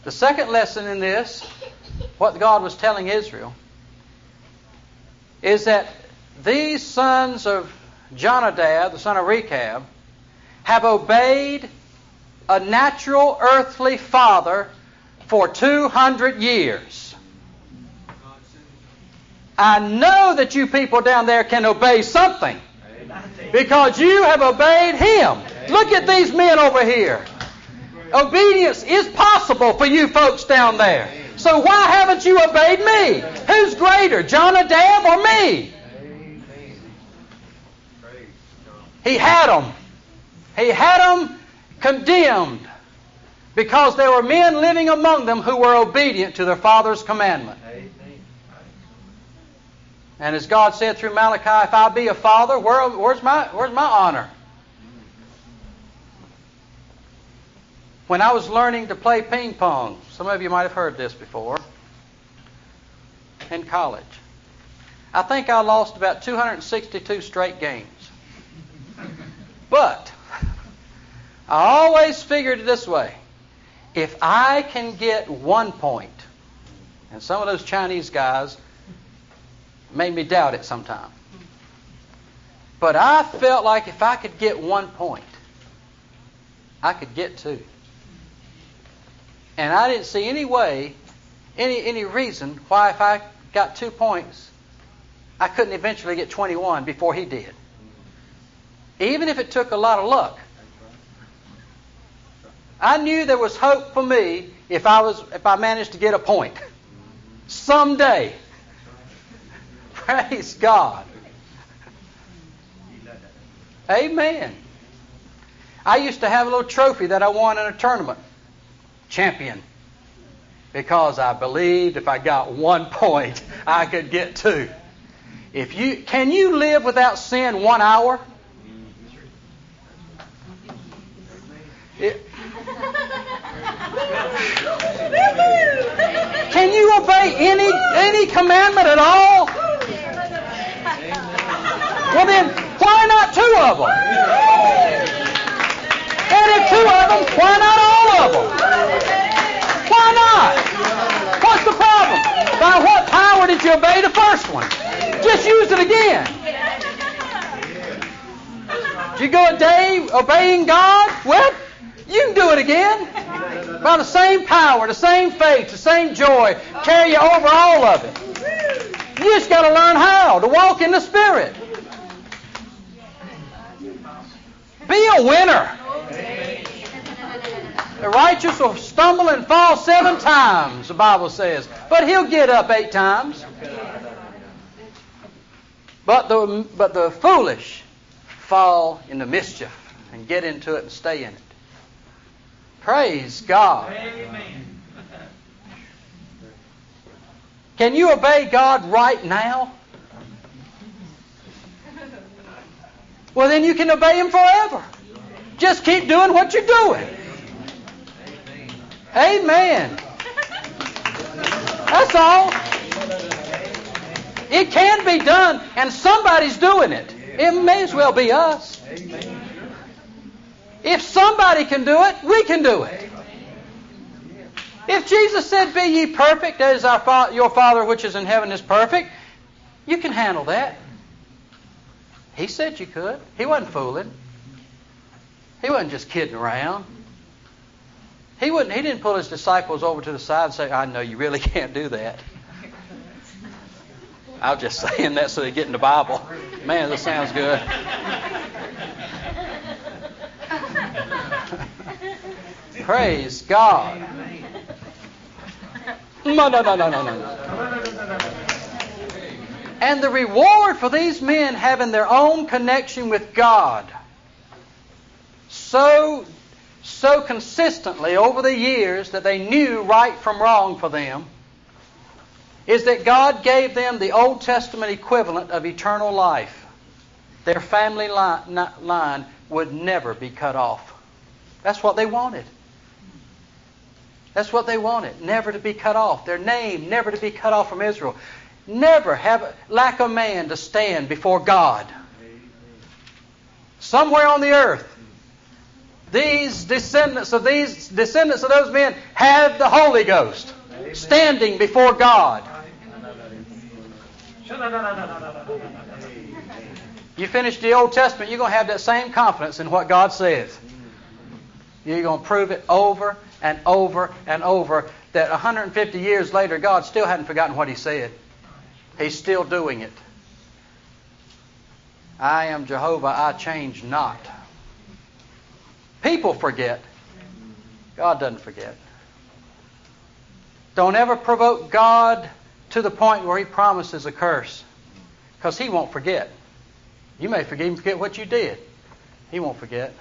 The second lesson in this, what God was telling Israel, is that these sons of Jonadab, the son of Rechab, have obeyed a natural earthly father for 200 years. I know that you people down there can obey something because you have obeyed him. Look at these men over here. Obedience is possible for you folks down there. So why haven't you obeyed me? Who's greater, Jonadab or me? He had them. He had them condemned because there were men living among them who were obedient to their father's commandment. And as God said through Malachi, if I be a father, where's my honor? When I was learning to play ping pong, some of you might have heard this before, in college, I think I lost about 262 straight games. But I always figured it this way. If I can get 1 point, and some of those Chinese guys made me doubt it sometime, but I felt like if I could get 1 point, I could get 2. And I didn't see any way, any reason why if I got 2 points, I couldn't eventually get 21 before he did. Even if it took a lot of luck. I knew there was hope for me if I managed to get a point. Someday. Praise God. Amen. I used to have a little trophy that I won in a tournament. Champion. Because I believed if I got 1 point, I could get 2. Can you live without sin 1 hour? Can you obey any commandment at all? Well then, why not 2 of them? And if 2 of them, why not all of them? Why not? What's the problem? By what power did you obey the first one? Just use it again. Did you go a day obeying God? Well, you can do it again. By the same power, the same faith, the same joy, carry you over all of it. You just got to learn how to walk in the Spirit. Be a winner. The righteous will stumble and fall 7 times, the Bible says. But he'll get up 8 times. But the foolish fall into mischief and get into it and stay in it. Praise God. Amen. Can you obey God right now? Well, then you can obey Him forever. Just keep doing what you're doing. Amen. That's all. It can be done, and somebody's doing it. It may as well be us. If somebody can do it, we can do it. If Jesus said, "Be ye perfect as your Father which is in heaven is perfect," you can handle that. He said you could. He wasn't fooling. He wasn't just kidding around. He didn't pull His disciples over to the side and say, "I know you really can't do that." I was just saying that so they get in the Bible. Man, that sounds good. Praise God. No. And the reward for these men having their own connection with God so consistently over the years that they knew right from wrong for them is that God gave them the Old Testament equivalent of eternal life. Their family line would never be cut off. That's what they wanted. That's what they wanted, never to be cut off. Their name never to be cut off from Israel. Never lack a man to stand before God. Somewhere on the earth, these descendants of those men have the Holy Ghost standing before God. You finish the Old Testament, you're going to have that same confidence in what God says. You're going to prove it over and over and over that 150 years later, God still hadn't forgotten what He said. He's still doing it. I am Jehovah, I change not. People forget. God doesn't forget. Don't ever provoke God to the point where He promises a curse, because He won't forget. You may forget what you did. He won't forget.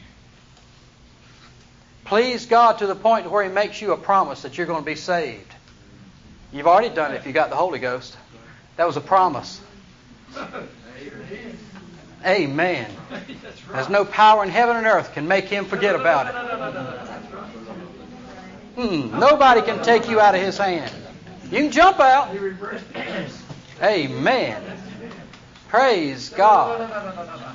Please God to the point where He makes you a promise that you're going to be saved. You've already done it if you got the Holy Ghost. That was a promise. Amen. There's no power in heaven and earth can make Him forget about it. Nobody can take you out of His hand. You can jump out. Amen. Praise God.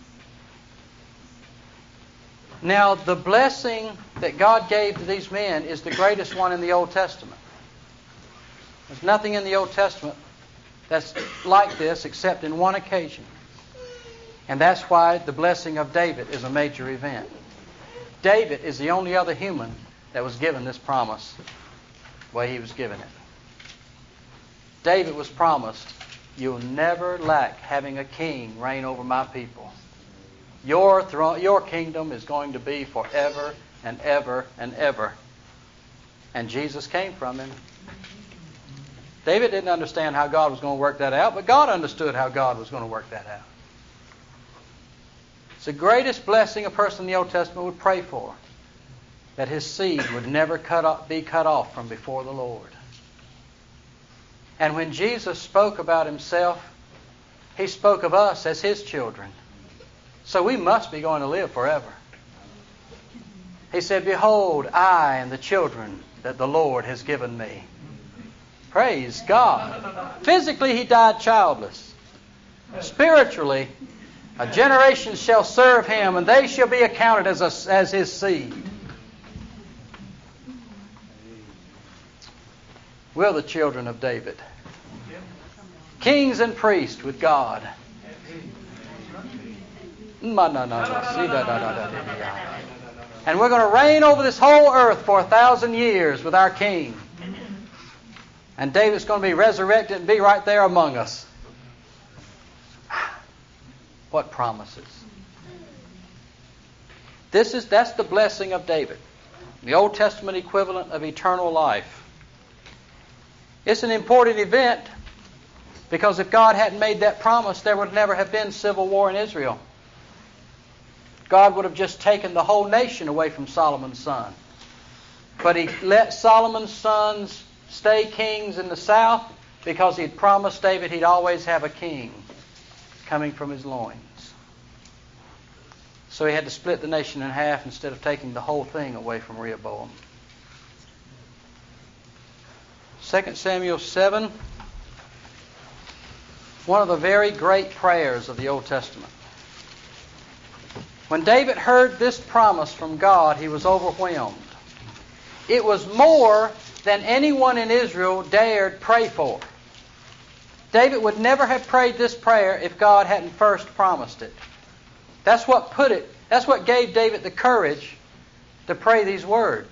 Now, the blessing that God gave to these men is the greatest one in the Old Testament. There's nothing in the Old Testament that's like this except in one occasion. And that's why the blessing of David is a major event. David is the only other human that was given this promise the way he was given it. David was promised, you'll never lack having a king reign over my people. Your throne, your kingdom is going to be forever and ever and ever. And Jesus came from him. David didn't understand how God was going to work that out, but God understood how God was going to work that out. It's the greatest blessing a person in the Old Testament would pray for, that his seed would never be cut off from before the Lord. And when Jesus spoke about Himself, He spoke of us as His children. So we must be going to live forever. He said, behold, I and the children that the Lord has given me. Praise God. Physically, He died childless. Spiritually, a generation shall serve Him, and they shall be accounted as His seed. We're the children of David. Kings and priests with God. And we're going to reign over this whole earth for 1,000 years with our King. And David's going to be resurrected and be right there among us. What promises. That's the blessing of David. The Old Testament equivalent of eternal life. It's an important event because if God hadn't made that promise, there would never have been civil war in Israel. God would have just taken the whole nation away from Solomon's son. But He let Solomon's sons stay kings in the south because He had promised David he'd always have a king coming from his loins. So He had to split the nation in half instead of taking the whole thing away from Rehoboam. 2 Samuel 7, one of the very great prayers of the Old Testament. When David heard this promise from God, he was overwhelmed. It was more than anyone in Israel dared pray for. David would never have prayed this prayer if God hadn't first promised it. That's what gave David the courage to pray these words.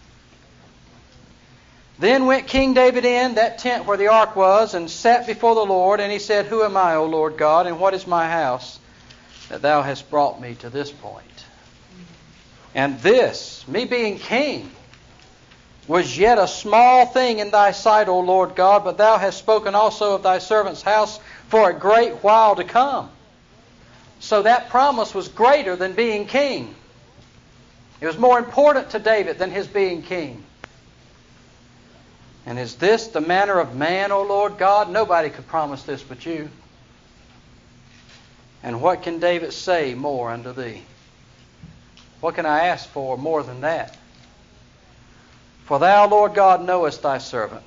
Then went King David in, that tent where the ark was, and sat before the Lord, and he said, who am I, O Lord God, and what is my house, that Thou hast brought me to this point? And this, me being king, was yet a small thing in Thy sight, O Lord God, but Thou hast spoken also of Thy servant's house for a great while to come. So that promise was greater than being king. It was more important to David than his being king. And is this the manner of man, O Lord God? Nobody could promise this but You. And what can David say more unto Thee? What can I ask for more than that? For Thou, Lord God, knowest Thy servant.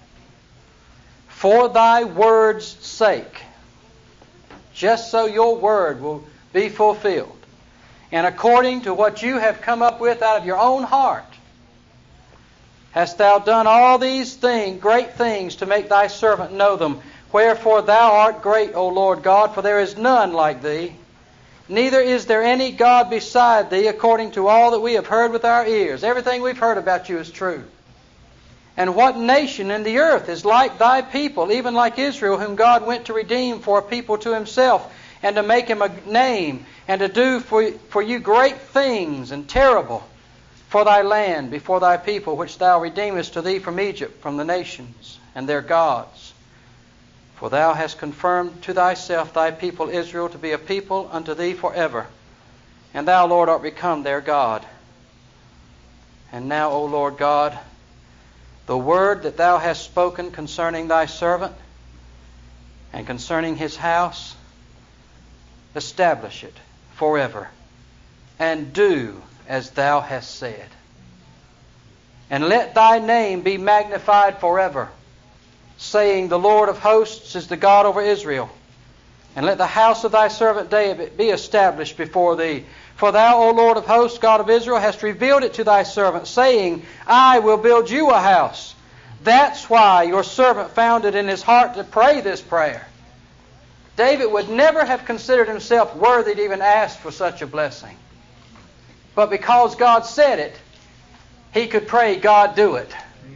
For Thy word's sake, just so Your word will be fulfilled. and according to what you have come up with out of your own heart, hast thou done all these things, great things, to make thy servant know them. Wherefore thou art great, O Lord God, for there is none like thee. Neither is there any God beside thee, according to all that we have heard with our ears. Everything we've heard about you is true. And what nation in the earth is like thy people, even like Israel, whom God went to redeem for a people to himself, and to make him a name, and to do for you great things and terrible for thy land before thy people, which thou redeemest to thee from Egypt, from the nations and their gods. For thou hast confirmed to thyself thy people Israel to be a people unto thee forever. And thou, Lord, art become their God. And now, O Lord God, the word that thou hast spoken concerning thy servant and concerning his house, establish it forever, and do as thou hast said. And let thy name be magnified forever, saying, the Lord of hosts is the God over Israel. And let the house of thy servant David be established before thee. For thou, O Lord of hosts, God of Israel, hast revealed it to thy servant, saying, I will build you a house. That's why your servant found it in his heart to pray this prayer. David would never have considered himself worthy to even ask for such a blessing. But because God said it, he could pray, God, do it.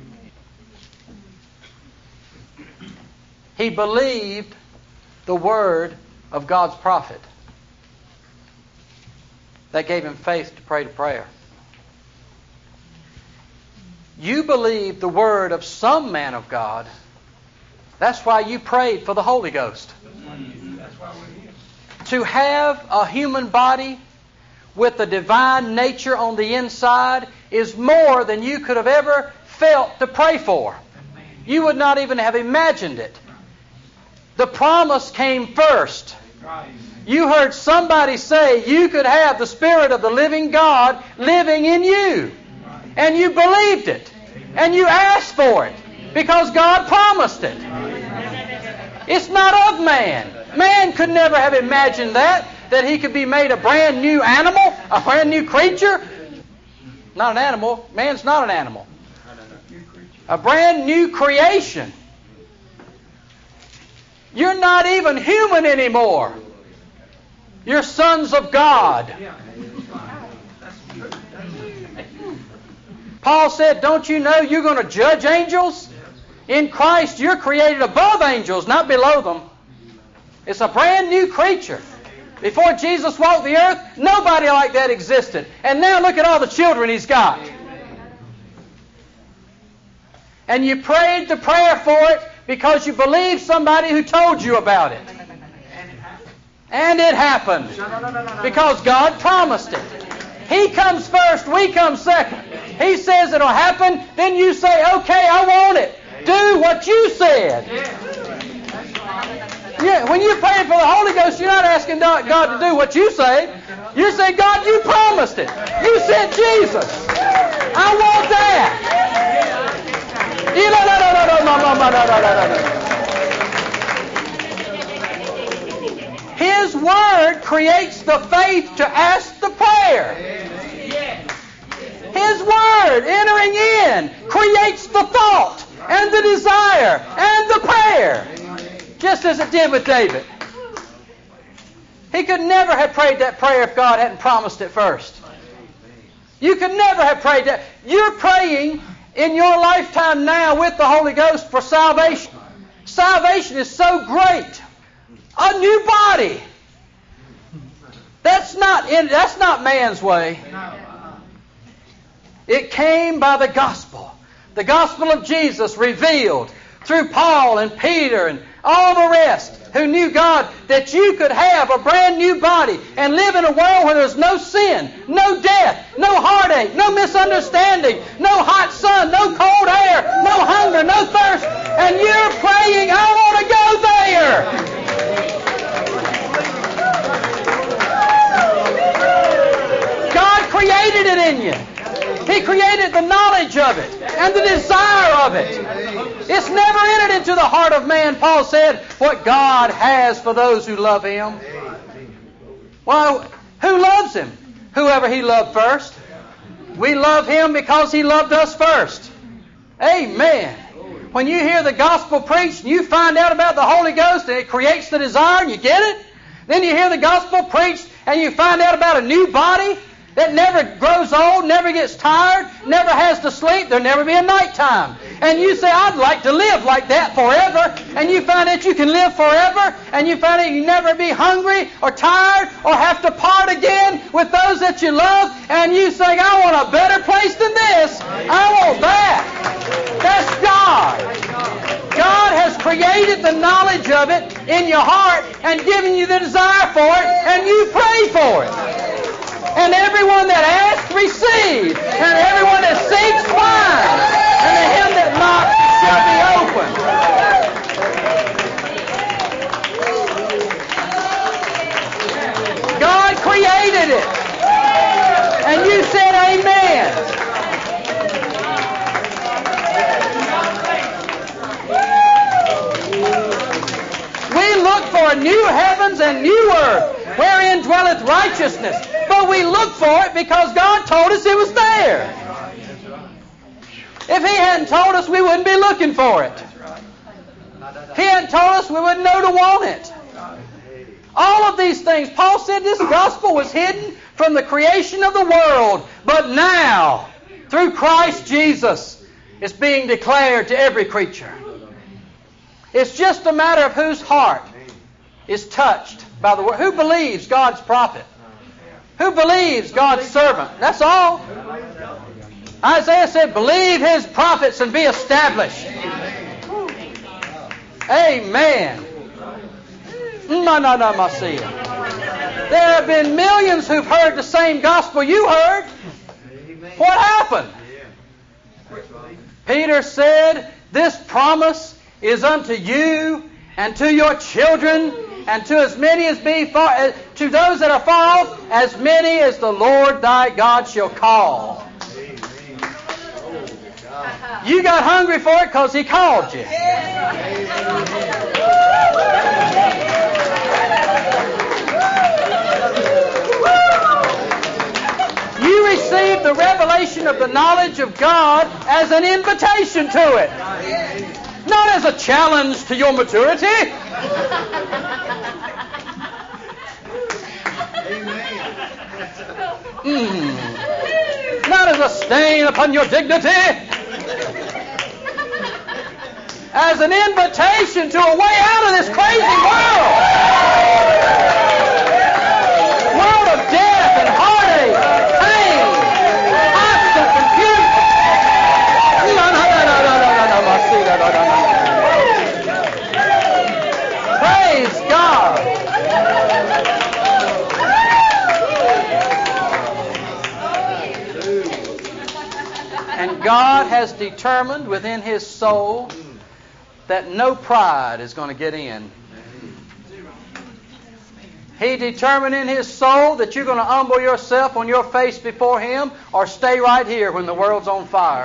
He believed the word of God's prophet. That gave him faith to pray the prayer. You believe the word of some man of God. That's why you prayed for the Holy Ghost. To have a human body with the divine nature on the inside is more than you could have ever felt to pray for. You would not even have imagined it. The promise came first. You heard somebody say you could have the Spirit of the living God living in you. And you believed it. And you asked for it. Because God promised it. It's not of man. Man could never have imagined that he could be made a brand new animal, a brand new creature. Not an animal. Man's not an animal. A brand new creation. You're not even human anymore. You're sons of God. Paul said, don't you know you're going to judge angels? In Christ, you're created above angels, not below them. It's a brand new creature. Before Jesus walked the earth, nobody like that existed. And now look at all the children He's got. And you prayed the prayer for it because you believed somebody who told you about it. And it happened. Because God promised it. He comes first, we come second. He says it'll happen, then you say, okay, I want it. Do what you said. Yeah, when you're praying for the Holy Ghost, you're not asking God to do what you say. You say, God, you promised it. You sent Jesus. I want that. His Word creates the faith to ask the prayer. His Word entering in creates the thought and the desire and the prayer. Just as it did with David. He could never have prayed that prayer if God hadn't promised it first. You could never have prayed that. You're praying in your lifetime now with the Holy Ghost for salvation. Salvation is so great. A new body. That's not man's way. It came by the gospel. The gospel of Jesus revealed through Paul and Peter and all the rest who knew God, that you could have a brand new body and live in a world where there's no sin, no death, no heartache, no misunderstanding, no hot sun, no cold air, no hunger, no thirst. And you're praying, I want to go there. God created it in you. He created the knowledge of it and the desire of it. It's never entered into the heart of man, Paul said, what God has for those who love Him. Well, who loves Him? whoever He loved first. We love Him because He loved us first. Amen. When you hear the gospel preached and you find out about the Holy Ghost and it creates the desire and you get it, then you hear the gospel preached and you find out about a new body that never grows old, never gets tired, never has to sleep, there'll never be a nighttime. And you say, I'd like to live like that forever. And you find out you can live forever. And you find out you never be hungry or tired or have to part again with those that you love. And you say, I want a better place than this. I want that. That's God. God has created the knowledge of it in your heart and given you the desire for it, and you pray for it. And everyone that asks, receives. And everyone that seeks, finds. And to him that knocks shall be opened. God created it. And you said amen. We look for new heavens and new earth, wherein dwelleth righteousness. But we look for it because God told us it was there. If He hadn't told us, we wouldn't be looking for it. If He hadn't told us, we wouldn't know to want it. All of these things, Paul said this gospel was hidden from the creation of the world. But now, through Christ Jesus, it's being declared to every creature. It's just a matter of whose heart is touched by the word. Who believes God's prophet? Who believes God's servant? That's all. Isaiah said, believe His prophets and be established. Amen. There have been millions who've heard the same gospel you heard. What happened? Peter said, this promise is unto you and to your children and to as many as be far, to those that are far off, as many as the Lord thy God shall call. You got hungry for it because He called you. You received the revelation of the knowledge of God as an invitation to it. Not as a challenge to your maturity. Not as a stain upon your dignity. As an invitation to a way out of this crazy world. World of death and heartache, pain, constant confusion. Praise God. And God has determined within His soul that no pride is going to get in. He determined in His soul that you're going to humble yourself on your face before Him or stay right here when the world's on fire.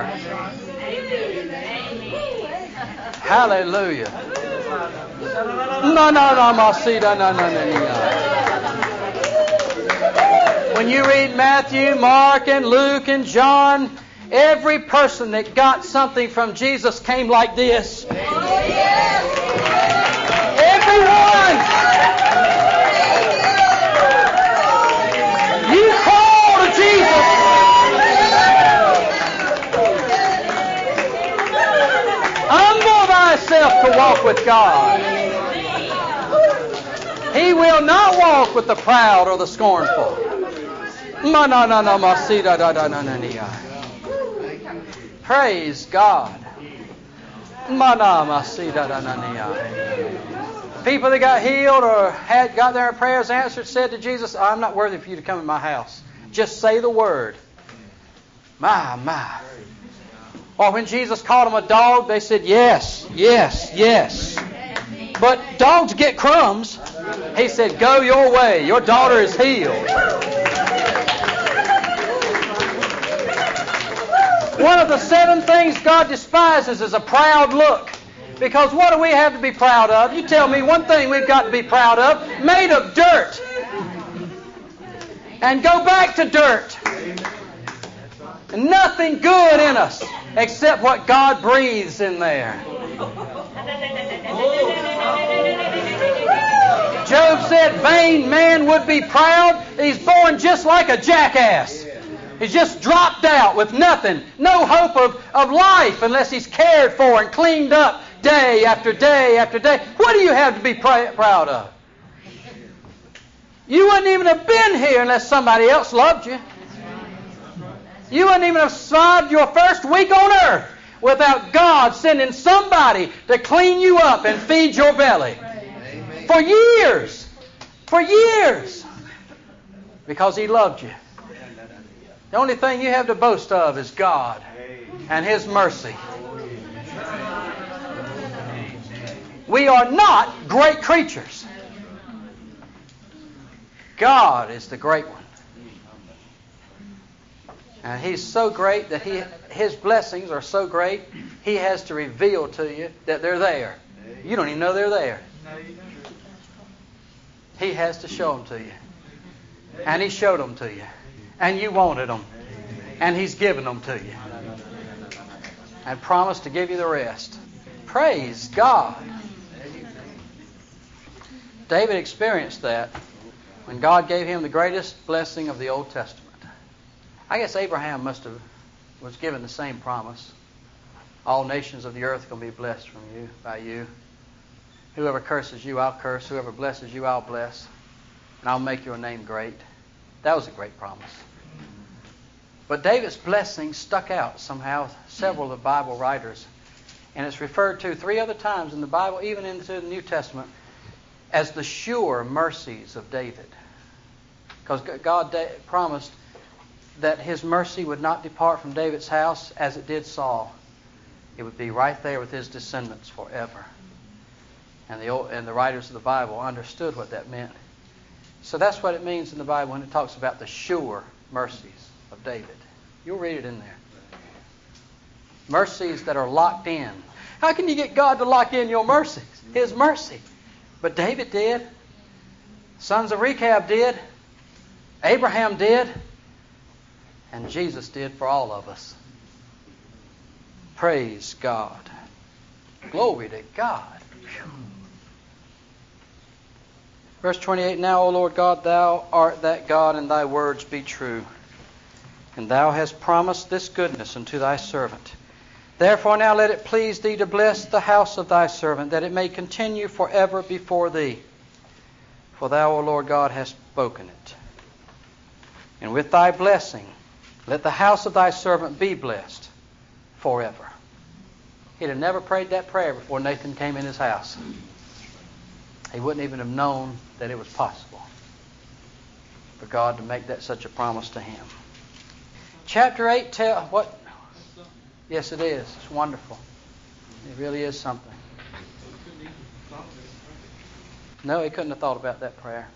Hallelujah. When you read Matthew, Mark, and Luke, and John, every person that got something from Jesus came like this. Everyone! You call to Jesus. Humble thyself to walk with God. He will not walk with the proud or the scornful. Praise God. People that got healed or had got their prayers answered said to Jesus, I'm not worthy for you to come in my house. Just say the word. My. Or when Jesus called them a dog, they said, yes. But dogs get crumbs. He said, go your way. Your daughter is healed. One of the 7 things God despises is a proud look. Because what do we have to be proud of? You tell me one thing we've got to be proud of. Made of dirt. and go back to dirt. And nothing good in us except what God breathes in there. Job said, vain man would be proud. He's born just like a jackass. He's just dropped out with nothing. No hope of life unless he's cared for and cleaned up day after day after day. What do you have to be proud of? You wouldn't even have been here unless somebody else loved you. You wouldn't even have survived your first week on earth without God sending somebody to clean you up and feed your belly. For years. For years. Because He loved you. The only thing you have to boast of is God and His mercy. We are not great creatures. God is the great one. And He's so great that His blessings are so great, He has to reveal to you that they're there. You don't even know they're there. He has to show them to you. And He showed them to you. And you wanted them. And He's given them to you. And promised to give you the rest. Praise God. David experienced that when God gave him the greatest blessing of the Old Testament. I guess Abraham was given the same promise. All nations of the earth are going to be blessed by you. Whoever curses you, I'll curse. Whoever blesses you, I'll bless. And I'll make your name great. That was a great promise. But David's blessing stuck out somehow, several of the Bible writers. And it's referred to 3 other times in the Bible, even into the New Testament, as the sure mercies of David. Because God promised that His mercy would not depart from David's house as it did Saul. It would be right there with his descendants forever. And the writers of the Bible understood what that meant. So that's what it means in the Bible when it talks about the sure mercies of David. You'll read it in there. Mercies that are locked in. How can you get God to lock in your mercies? His mercy. But David did. Sons of Rechab did. Abraham did. And Jesus did for all of us. Praise God. Glory to God. Whew. Verse 28, Now, O Lord God, Thou art that God, and Thy words be true. And Thou hast promised this goodness unto Thy servant. Therefore now let it please Thee to bless the house of Thy servant, that it may continue forever before Thee. For Thou, O Lord God, hast spoken it. And with Thy blessing, let the house of Thy servant be blessed forever. He'd have never prayed that prayer before Nathan came in his house. He wouldn't even have known that it was possible for God to make that such a promise to him. Chapter 8 what? Yes, it is. It's wonderful. It really is something. No, he couldn't have thought about that prayer.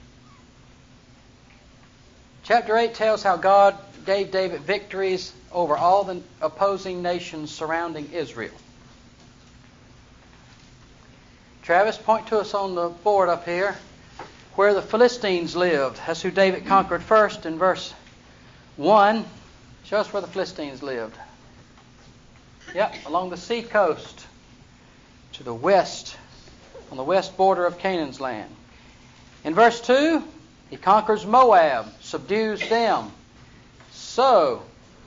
Chapter 8 tells how God gave David victories over all the opposing nations surrounding Israel. Travis, point to us on the board up here where the Philistines lived. That's who David conquered first in verse 1. Show us where the Philistines lived. Yep, along the sea coast to the west, on the west border of Canaan's land. In verse 2, he conquers Moab, subdues them. So,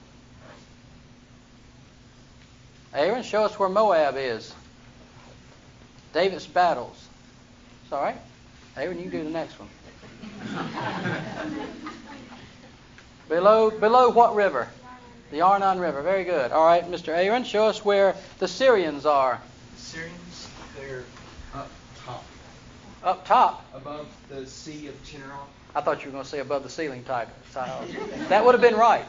Aaron, show us where Moab is. David's battles. It's all right. Aaron, you can do the next one. Below what river? The Arnon River. Very good. All right, Mr. Aaron, show us where the Syrians are. The Syrians, they're up top. Up top? Above the Sea of Chinnerah. I thought you were going to say above the ceiling tile. That would have been right.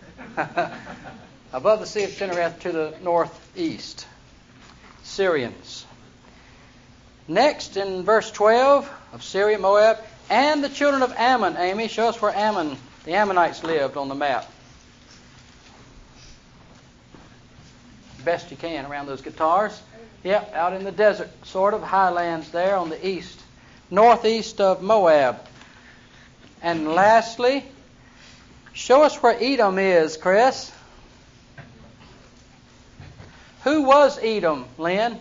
Above the Sea of Chinnereth to the northeast. Syrians. Next, in verse 12 of Syria, Moab, and the children of Ammon. Amy, show us where the Ammonites lived on the map. Best you can around those guitars. Yep, out in the desert, sort of highlands there on the east, northeast of Moab. And lastly, Show us where Edom is, Chris. Who was Edom, Lynn?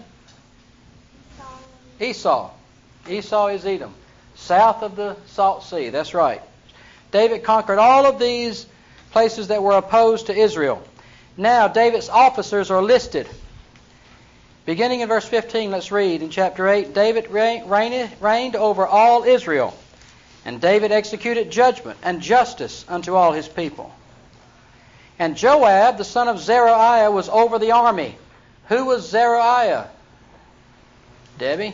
Esau. Esau is Edom. South of the Salt Sea. That's right. David conquered all of these places that were opposed to Israel. Now, David's officers are listed. Beginning in verse 15, let's read in chapter 8. David reigned over all Israel, and David executed judgment and justice unto all his people. And Joab, the son of Zeruiah, was over the army. Who was Zeruiah? Debbie?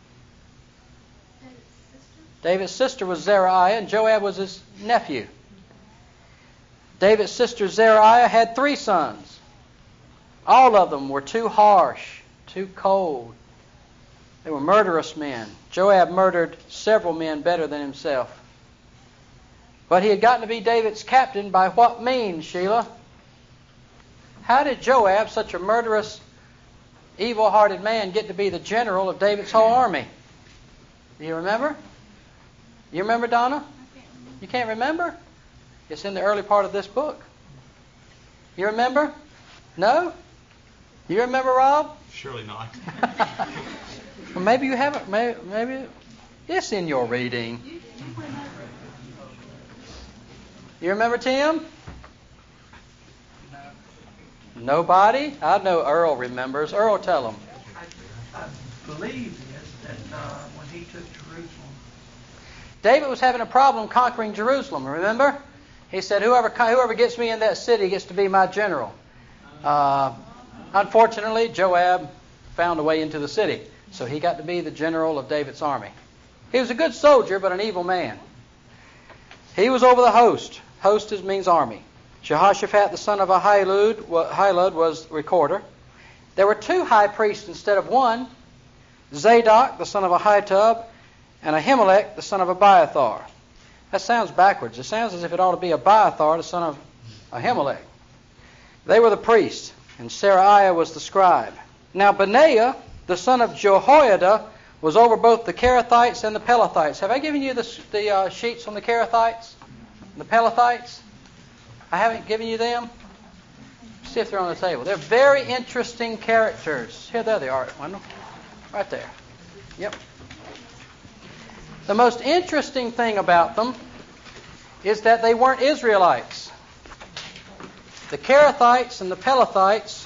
David's sister was Zeruiah, and Joab was his nephew. David's sister Zeruiah had 3 sons. All of them were too harsh, too cold. They were murderous men. Joab murdered several men better than himself. But he had gotten to be David's captain by what means, Sheila? How did Joab, such a murderous, evil-hearted man, get to be the general of David's whole army? Do you remember? You remember, Donna? You can't remember? It's in the early part of this book. You remember? No? You remember, Rob? Surely not. Well, maybe you haven't. Maybe it's in your reading. You remember, Tim? No. Nobody? I know Earl remembers. Earl, tell him. I believe that when he took Jerusalem. David was having a problem conquering Jerusalem, remember? He said, whoever gets me in that city gets to be my general. Unfortunately, Joab found a way into the city, so he got to be the general of David's army. He was a good soldier, but an evil man. He was over the host. Host means army. Jehoshaphat, the son of Ahilud, was recorder. There were 2 high priests instead of 1. Zadok, the son of Ahitub, and Ahimelech, the son of Abiathar. That sounds backwards. It sounds as if it ought to be Abiathar, the son of Ahimelech. They were the priests, and Seraiah was the scribe. Now Benaiah, the son of Jehoiada, was over both the Kerethites and the Pelethites. Have I given you the sheets on the Kerethites? The Pelethites? I haven't given you them? See if they're on the table. They're very interesting characters. Here, there they are, Wendell. Right there. Yep. The most interesting thing about them is that they weren't Israelites. The Kerethites and the Pelethites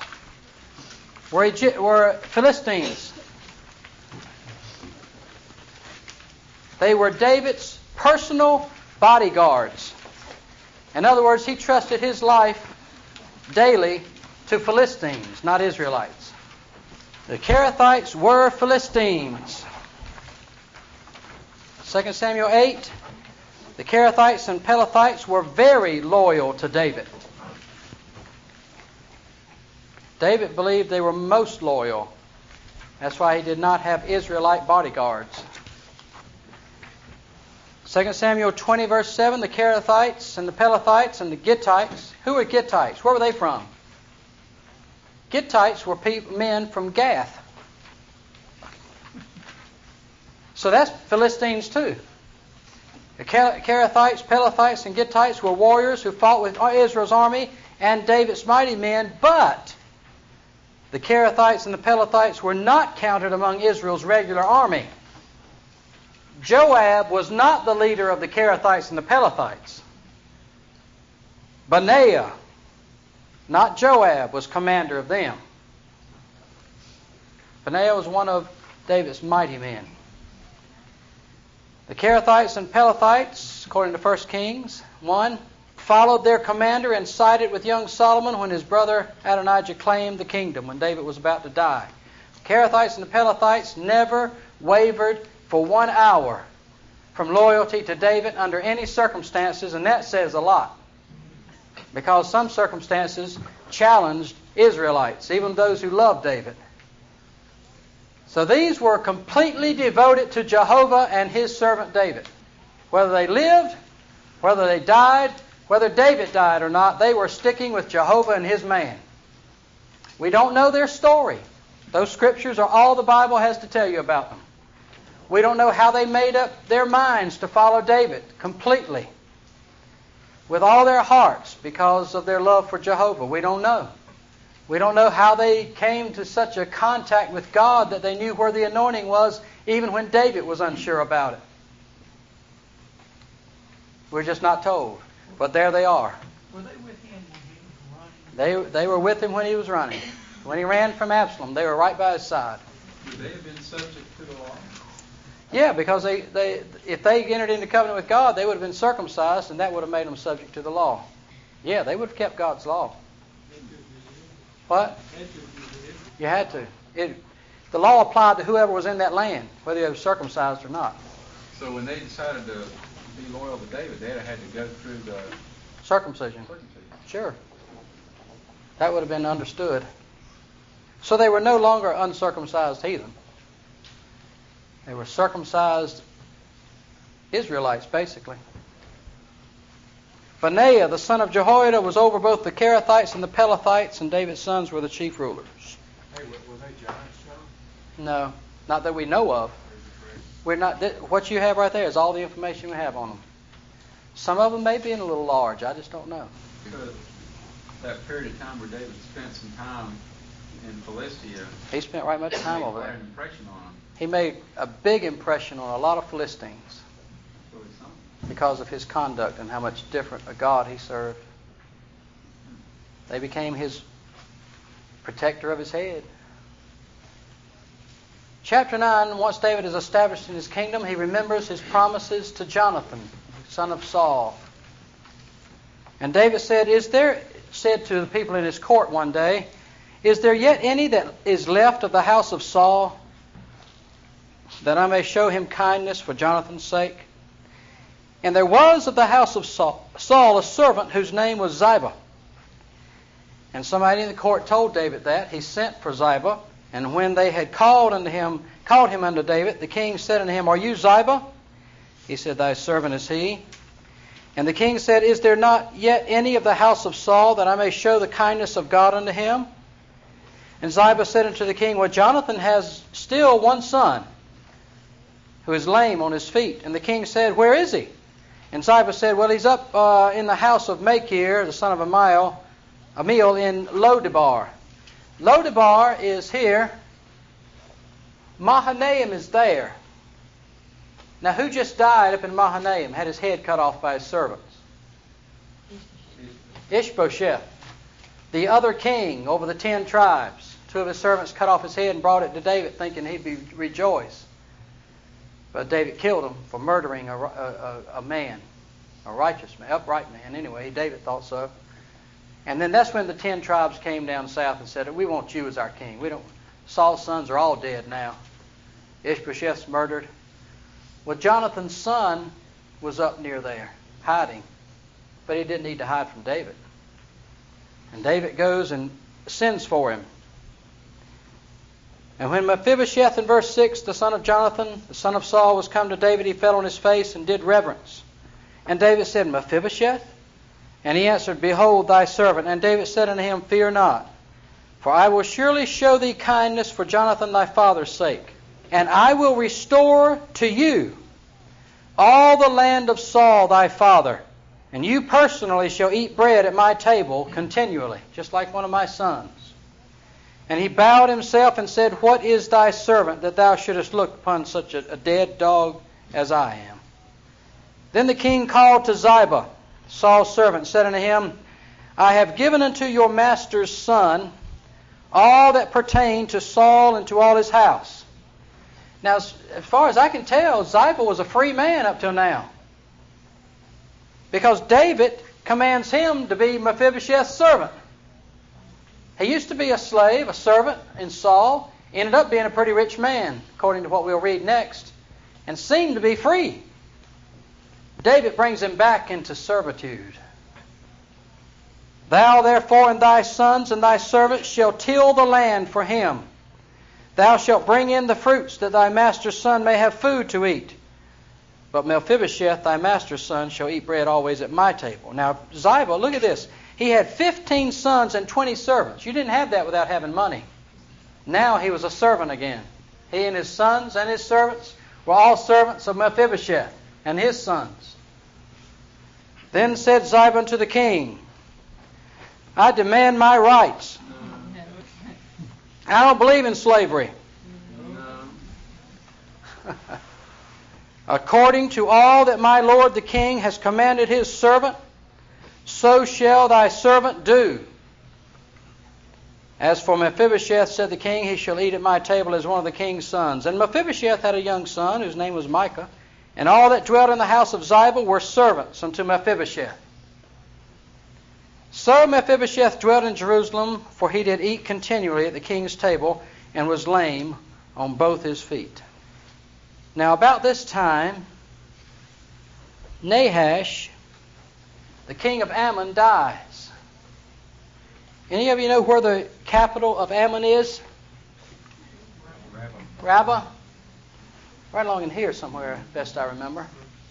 were Philistines. They were David's personal bodyguards. In other words, he trusted his life daily to Philistines, not Israelites. The Kerethites were Philistines. 2 Samuel 8, the Kerethites and Pelethites were very loyal to David. David believed they were most loyal. That's why he did not have Israelite bodyguards. 2 Samuel 20, verse 7, the Kerethites and the Pelethites and the Gittites. Who were Gittites? Where were they from? Gittites were men from Gath. So that's Philistines too. The Kerethites, Pelethites, and Gittites were warriors who fought with Israel's army and David's mighty men, but the Kerethites and the Pelethites were not counted among Israel's regular army. Joab was not the leader of the Kerethites and the Pelethites. Benaiah, not Joab, was commander of them. Benaiah was one of David's mighty men. The Kerethites and Pelethites, according to 1 Kings 1, followed their commander and sided with young Solomon when his brother Adonijah claimed the kingdom when David was about to die. The Kerethites and the Pelethites never wavered for 1 hour from loyalty to David under any circumstances, and that says a lot. Because some circumstances challenged Israelites, even those who loved David. So these were completely devoted to Jehovah and His servant David. Whether they lived, whether they died, whether David died or not, they were sticking with Jehovah and His man. We don't know their story. Those scriptures are all the Bible has to tell you about them. We don't know how they made up their minds to follow David completely. with all their hearts because of their love for Jehovah? We don't know. We don't know how they came to such a contact with God that they knew where the anointing was, even when David was unsure about it. We're just not told. But there they are. Were they with him when he was running? They were with him when he was running. When he ran from Absalom, they were right by his side. Would they have been subject to the law? Yeah, because if they entered into covenant with God, they would have been circumcised, and that would have made them subject to the law. Yeah, they would have kept God's law. What? You had to. The law applied to whoever was in that land, whether they were circumcised or not. So when they decided to be loyal to David, they'd have had to go through the Circumcision. circumcision. Sure. That would have been understood. So they were no longer uncircumcised heathen. They were circumcised Israelites, basically. Benaiah, the son of Jehoiada, was over both the Kerethites and the Pelethites, and David's sons were the chief rulers. Hey, were they giants, John? No, not that we know of. We're not. What you have right there is all the information we have on them. Some of them may be a little large. I just don't know. Because that period of time where David spent some time in Philistia, He spent right much time made over quite there. an impression on him. He made a big impression on a lot of Philistines So it's something. because of his conduct and how much different a God he served. They became his protector of his head. Chapter 9, once David is established in his kingdom, he remembers his promises to Jonathan, son of Saul. And David said to the people in his court one day, "Is there yet any that is left of the house of Saul, that I may show him kindness for Jonathan's sake?" And there was of the house of Saul a servant whose name was Ziba. And somebody in the court told David that. He sent for Ziba. And when they had called him unto David, the king said unto him, "Are you Ziba?" He said, "Thy servant is he." And the king said, "Is there not yet any of the house of Saul, that I may show the kindness of God unto him?" And Ziba said unto the king, "Well, Jonathan has still one son, who is lame on his feet." And the king said, "Where is he?" And Ziba said, "Well, he's up in the house of Machir, the son of Amiel, in Lodebar." Lodebar is here. Mahanaim is there. Now, who just died up in Mahanaim, had his head cut off by his servants? Ishbosheth, the other king over the 10 tribes. 2 of his servants cut off his head and brought it to David, thinking he'd be rejoiced. But David killed him for murdering a man, a righteous man, upright man. Anyway, David thought so. And then that's when the 10 tribes came down south and said, "We want you as our king. Saul's sons are all dead now. Ishbosheth's murdered." Well, Jonathan's son was up near there, hiding. But he didn't need to hide from David. And David goes and sends for him. And when Mephibosheth, in verse 6, the son of Jonathan, the son of Saul, was come to David, he fell on his face and did reverence. And David said, "Mephibosheth?" And he answered, "Behold thy servant." And David said unto him, "Fear not, for I will surely show thee kindness for Jonathan thy father's sake. And I will restore to you all the land of Saul thy father. And you personally shall eat bread at my table continually," just like one of my sons. And he bowed himself and said, "What is thy servant, that thou shouldest look upon such a dead dog as I am?" Then the king called to Ziba, Saul's servant, said unto him, "I have given unto your master's son all that pertained to Saul and to all his house." Now, as far as I can tell, Ziba was a free man up till now, because David commands him to be Mephibosheth's servant. He used to be a slave, a servant in Saul, ended up being a pretty rich man, according to what we'll read next, and seemed to be free. David brings him back into servitude. "Thou therefore and thy sons and thy servants shall till the land for him. Thou shalt bring in the fruits, that thy master's son may have food to eat. But Mephibosheth, thy master's son, shall eat bread always at my table." Now, Ziba, look at this. He had 15 sons and 20 servants. You didn't have that without having money. Now he was a servant again. He and his sons and his servants were all servants of Mephibosheth and his sons. Then said Ziba unto the king, I demand my rights. I don't believe in slavery. According to all that my lord the king has commanded his servant, so shall thy servant do. As for Mephibosheth, said the king, he shall eat at my table as one of the king's sons. And Mephibosheth had a young son, whose name was Micah, and all that dwelt in the house of Ziba were servants unto Mephibosheth. So Mephibosheth dwelt in Jerusalem, for he did eat continually at the king's table, and was lame on both his feet. Now about this time, Nahash, the king of Ammon, dies. Any of you know where the capital of Ammon is? Rabbah. Right along in here somewhere, best I remember.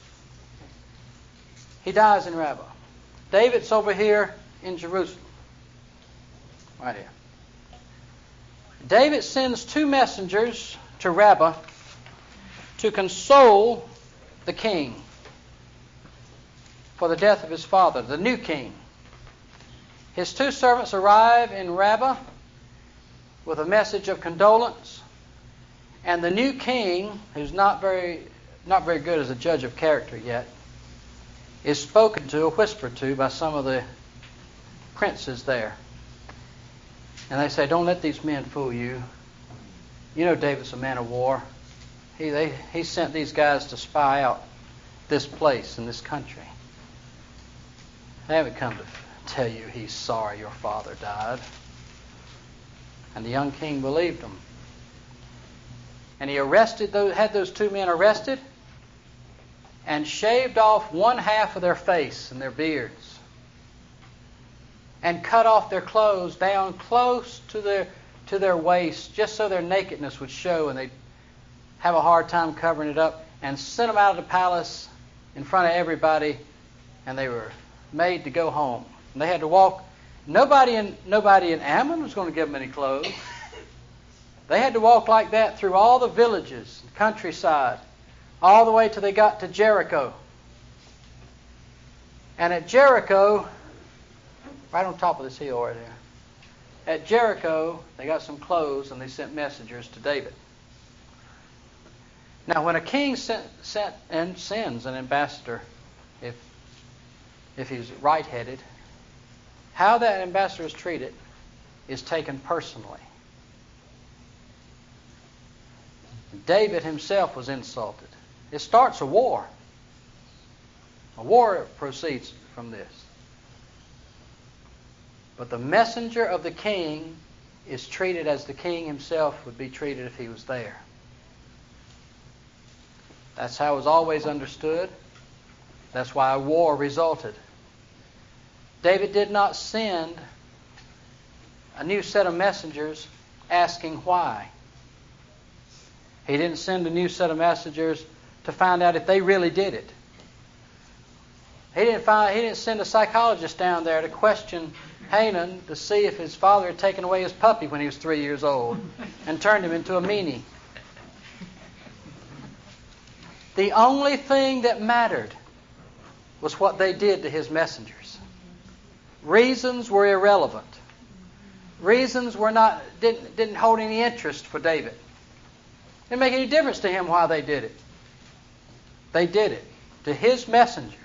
He dies in Rabbah. David's over here in Jerusalem. Right here. David sends 2 messengers to Rabbah to console the king for the death of his father, the new king. His 2 servants arrive in Rabbah with a message of condolence, and the new king, who's not very good as a judge of character yet, is spoken to, whispered to, by some of the princes there. And they say, don't let these men fool you. You know David's a man of war. He sent these guys to spy out this place and this country. They haven't come to tell you he's sorry your father died. And the young king believed them. And he had those 2 men arrested and shaved off 1/2 of their face and their beards and cut off their clothes down close to their waist, just so their nakedness would show and they'd have a hard time covering it up, and sent them out of the palace in front of everybody, and they were made to go home. And they had to walk. Nobody in Ammon was going to give them any clothes. They had to walk like that through all the villages, countryside, all the way till they got to Jericho. And at Jericho, right on top of this hill right there, at Jericho, they got some clothes and they sent messengers to David. Now, when a king sends an ambassador, if he's right-headed, how that ambassador is treated is taken personally. David himself was insulted. It starts a war. A war proceeds from this. But the messenger of the king is treated as the king himself would be treated if he was there. That's how it was always understood. That's why a war resulted. David did not send a new set of messengers asking why. He didn't send a new set of messengers to find out if they really did it. He didn't send a psychologist down there to question Hanan to see if his father had taken away his puppy when he was 3 years old and turned him into a meanie. The only thing that mattered was what they did to his messengers. Reasons were irrelevant. Reasons didn't hold any interest for David. It didn't make any difference to him why they did it. They did it to his messengers.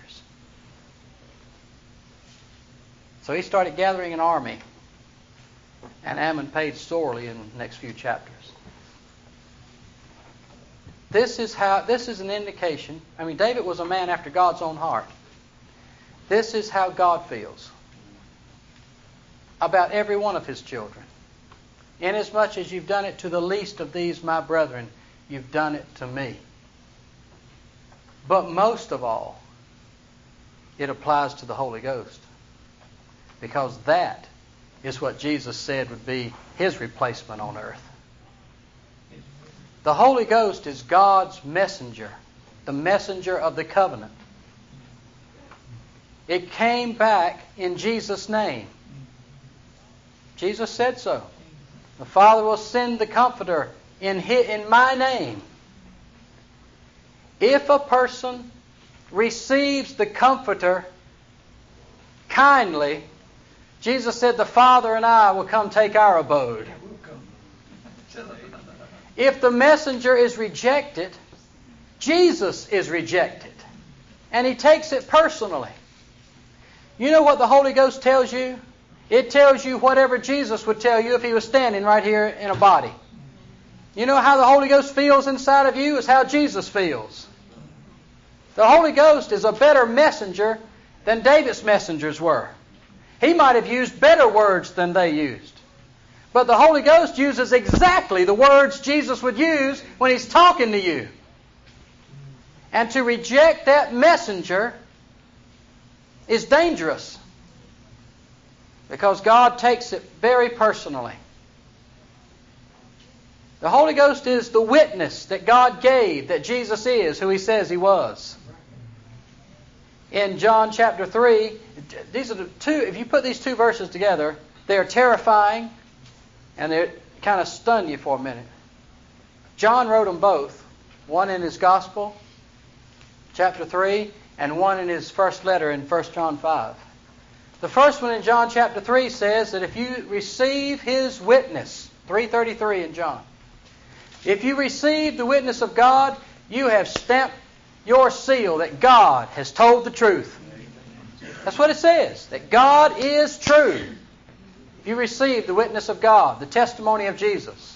So he started gathering an army, and Ammon paid sorely in the next few chapters. This is an indication. I mean, David was a man after God's own heart. This is how God feels about every one of his children. Inasmuch as you've done it to the least of these, my brethren, you've done it to me. But most of all, it applies to the Holy Ghost. Because that is what Jesus said would be his replacement on earth. The Holy Ghost is God's messenger, the messenger of the covenant. It came back in Jesus' name. Jesus said so. The Father will send the Comforter in my name. If a person receives the Comforter kindly, Jesus said, the Father and I will come take our abode. If the messenger is rejected, Jesus is rejected. And He takes it personally. You know what the Holy Ghost tells you? It tells you whatever Jesus would tell you if He was standing right here in a body. You know how the Holy Ghost feels inside of you? Is how Jesus feels. The Holy Ghost is a better messenger than David's messengers were. He might have used better words than they used. But the Holy Ghost uses exactly the words Jesus would use when He's talking to you. And to reject that messenger is dangerous, because God takes it very personally. The Holy Ghost is the witness that God gave that Jesus is who He says He was. In John chapter 3, these are the two, if you put these two verses together, they are terrifying and they kind of stun you for a minute. John wrote them both, one in his Gospel, chapter 3, and one in his first letter in 1 John 5. The first one in John chapter 3 says that if you receive His witness, 3:33 in John, if you receive the witness of God, you have stamped your seal that God has told the truth. That's what it says, that God is true. If you receive the witness of God, the testimony of Jesus.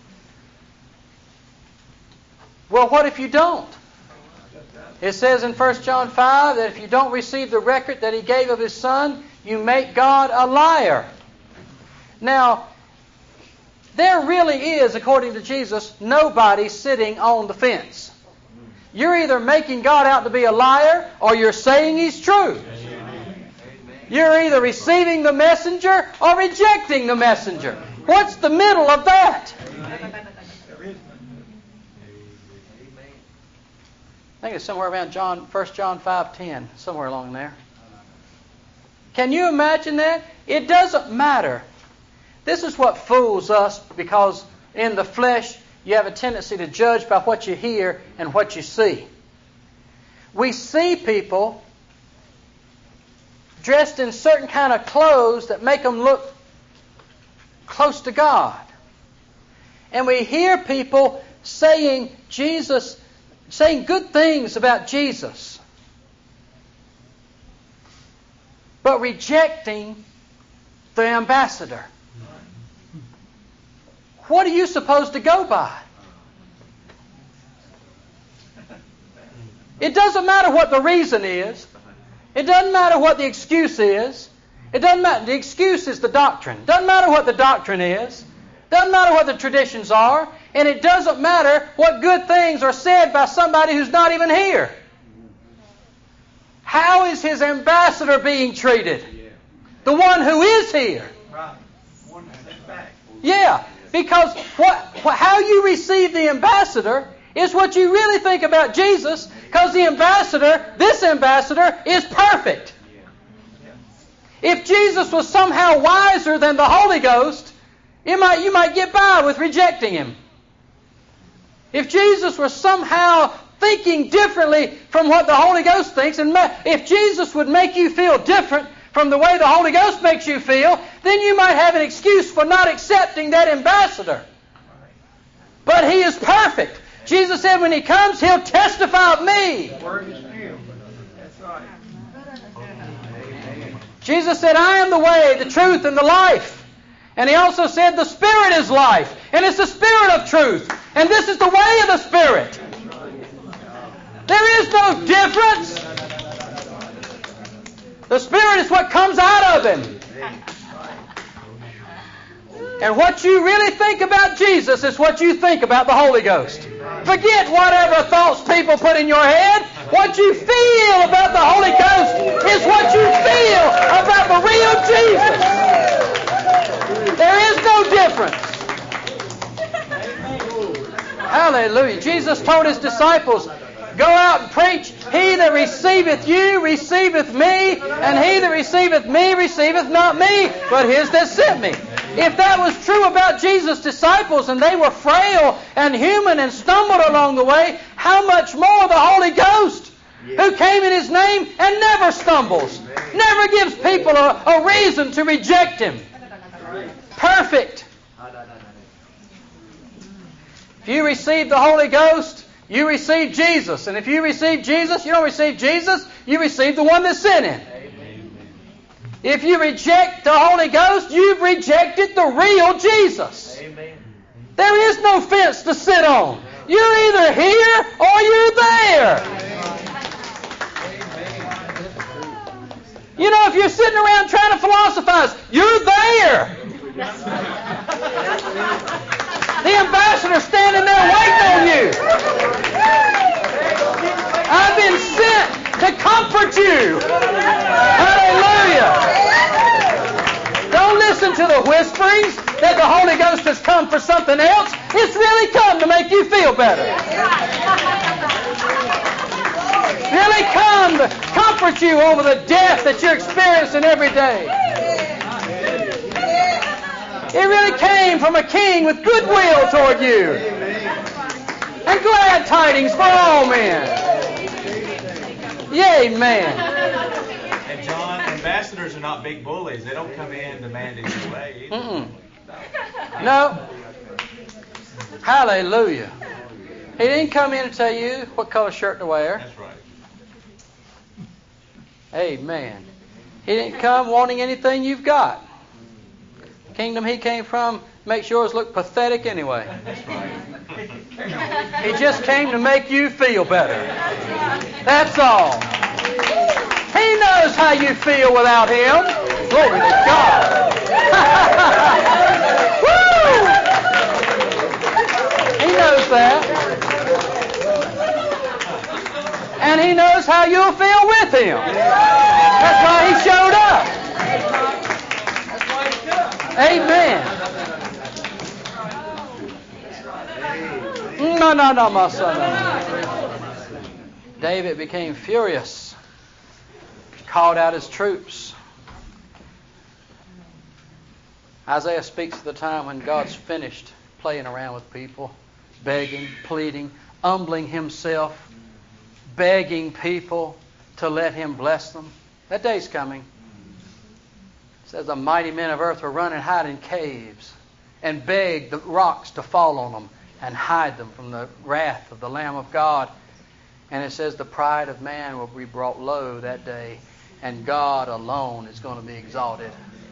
Well, what if you don't? It says in 1 John 5 that if you don't receive the record that He gave of His Son, you make God a liar. Now, there really is, according to Jesus, nobody sitting on the fence. You're either making God out to be a liar or you're saying He's true. You're either receiving the messenger or rejecting the messenger. What's the middle of that? I think it's somewhere around 1 John 5:10, somewhere along there. Can you imagine that? It doesn't matter. This is what fools us, because in the flesh you have a tendency to judge by what you hear and what you see. We see people dressed in certain kind of clothes that make them look close to God. And we hear people saying good things about Jesus, but rejecting the ambassador. What are you supposed to go by? It doesn't matter what the reason is. It doesn't matter what the excuse is. It doesn't matter. The excuse is the doctrine. It doesn't matter what the doctrine is. It doesn't matter what the traditions are. And it doesn't matter what good things are said by somebody who's not even here. How is His ambassador being treated? The one who is here. Yeah, because how you receive the ambassador is what you really think about Jesus, because this ambassador is perfect. If Jesus was somehow wiser than the Holy Ghost, you might get by with rejecting Him. If Jesus were somehow thinking differently from what the Holy Ghost thinks, and if Jesus would make you feel different from the way the Holy Ghost makes you feel, then you might have an excuse for not accepting that ambassador. But He is perfect. Jesus said when He comes, He'll testify of me. That's right. Jesus said, I am the way, the truth, and the life. And He also said the Spirit is life. And it's the Spirit of truth. And this is the way of the Spirit. There is no difference. The Spirit is what comes out of Him. And what you really think about Jesus is what you think about the Holy Ghost. Forget whatever thoughts people put in your head. What you feel about the Holy Ghost is what you feel about the real Jesus. There is no difference. Hallelujah. Jesus told His disciples, go out and preach. He that receiveth you receiveth me, and he that receiveth me receiveth not me, but his that sent me. If that was true about Jesus' disciples, and they were frail and human and stumbled along the way, how much more the Holy Ghost, who came in His name and never stumbles, never gives people a reason to reject Him. Perfect. If you receive the Holy Ghost, you receive Jesus. And if you receive Jesus, you don't receive Jesus, you receive the one that sent Him. If you reject the Holy Ghost, you've rejected the real Jesus. Amen. There is no fence to sit on. You're either here or you're there. You know, if you're sitting around trying to philosophize, you're there. The ambassador's standing there waiting on you. I've been sent to comfort you. Hallelujah. Don't listen to the whisperings that the Holy Ghost has come for something else. It's really come to make you feel better. Really come to comfort you over the death that you're experiencing every day. It really came from a king with goodwill toward you. And glad tidings for all men. Yea, amen. And John, ambassadors are not big bullies. They don't come in demanding your way. No. Hallelujah. He didn't come in to tell you what color shirt to wear. That's right. Amen. He didn't come wanting anything you've got. The kingdom he came from makes yours look pathetic anyway. That's right. He just came to make you feel better. That's all. He knows how you feel without Him. Glory to God. Woo! He knows that. And He knows how you'll feel with Him. That's why He showed up. Amen. No, my son. David became furious. Called out his troops. Isaiah speaks of the time when God's finished playing around with people, begging, pleading, humbling Himself, begging people to let Him bless them. That day's coming. It says the mighty men of earth will run and hide in caves and beg the rocks to fall on them and hide them from the wrath of the Lamb of God. And it says the pride of man will be brought low that day, and God alone is going to be exalted.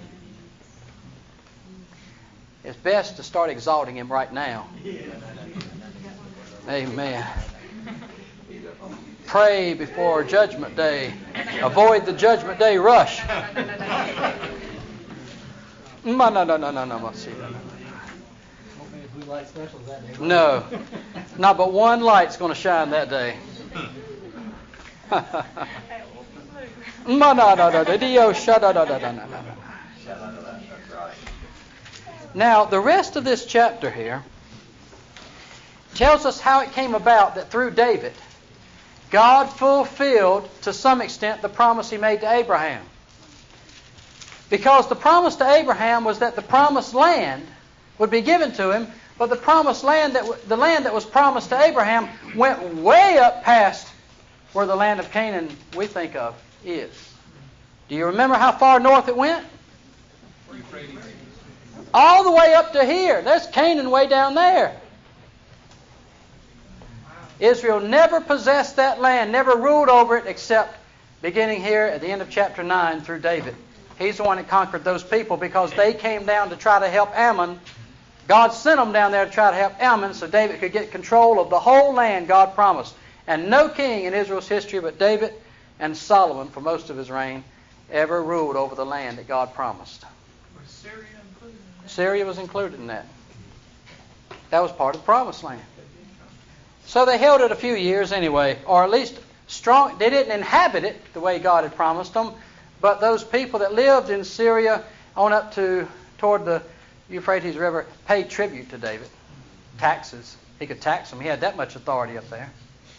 It's best to start exalting Him right now. Amen. Pray before Judgment Day. Avoid the Judgment Day rush. No. Not but one light's going to shine that day. Now, the rest of this chapter here tells us how it came about that through David, God fulfilled to some extent the promise He made to Abraham. Because the promise to Abraham was that the promised land would be given to him, but the promised land, the land that was promised to Abraham, went way up past where the land of Canaan we think of is. Do you remember how far north it went? All the way up to here. There's Canaan way down there. Israel never possessed that land, never ruled over it, except beginning here at the end of chapter 9 through David. He's the one that conquered those people because they came down to try to help Ammon. God sent them down there to try to help Ammon so David could get control of the whole land God promised. And no king in Israel's history but David and Solomon, for most of his reign, ever ruled over the land that God promised. Was Syria included in that? Syria was included in that. That was part of the promised land. So they held it a few years anyway, or at least strong. They didn't inhabit it the way God had promised them, but those people that lived in Syria on up to toward the Euphrates River paid tribute to David. Taxes. He could tax them. He had that much authority up there.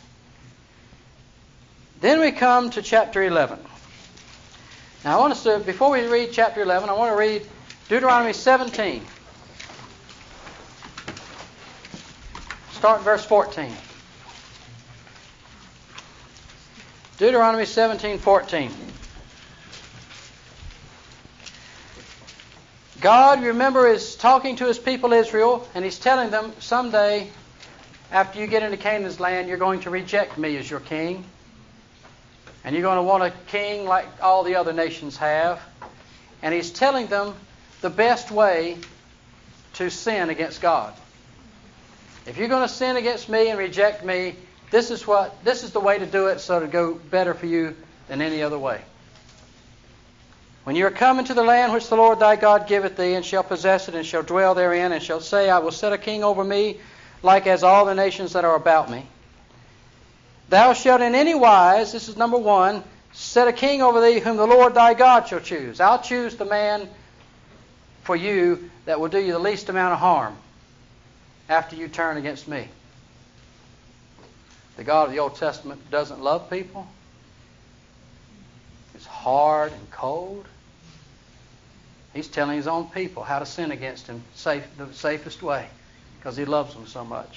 Then we come to chapter 11. Now I want us to, before we read chapter 11, I want to read Deuteronomy 17. Start in verse 14. Deuteronomy 17:14. God, remember, is talking to His people Israel, and He's telling them someday, after you get into Canaan's land, you're going to reject me as your king. And you're going to want a king like all the other nations have. And He's telling them the best way to sin against God. If you're going to sin against me and reject me, this is the way to do it, so it'll go better for you than any other way. When you are come into the land which the Lord thy God giveth thee, and shall possess it, and shall dwell therein, and shall say, I will set a king over me, like as all the nations that are about me. Thou shalt in any wise, this is number one, set a king over thee whom the Lord thy God shall choose. I'll choose the man for you that will do you the least amount of harm after you turn against me. The God of the Old Testament doesn't love people. It's hard and cold. He's telling His own people how to sin against Him the safest way, because He loves them so much.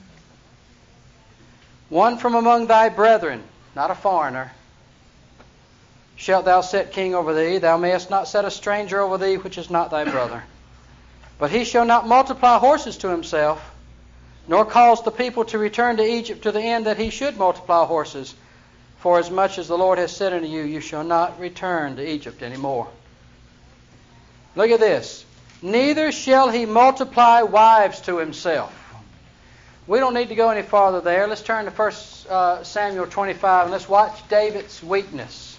One from among thy brethren, not a foreigner, shalt thou set king over thee. Thou mayest not set a stranger over thee which is not thy brother. But he shall not multiply horses to himself, nor cause the people to return to Egypt to the end that he should multiply horses. For as much as the Lord has said unto you, you shall not return to Egypt any more. Look at this. Neither shall he multiply wives to himself. We don't need to go any farther there. Let's turn to 1 Samuel 25 and let's watch David's weakness.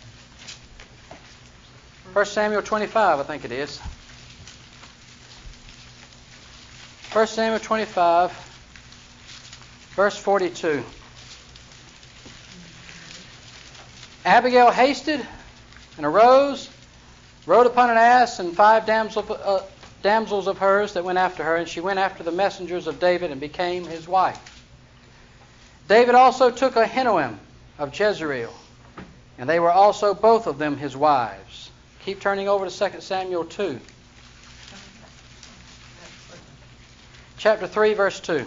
1 Samuel 25, I think it is. 1 Samuel 25, verse 42. Abigail hasted and arose, rode upon an ass, and 5 damsels of hers that went after her, and she went after the messengers of David and became his wife. David also took Ahinoam of Jezreel, and they were also both of them his wives. Keep turning over to 2 Samuel 2. Chapter 3, verse 2.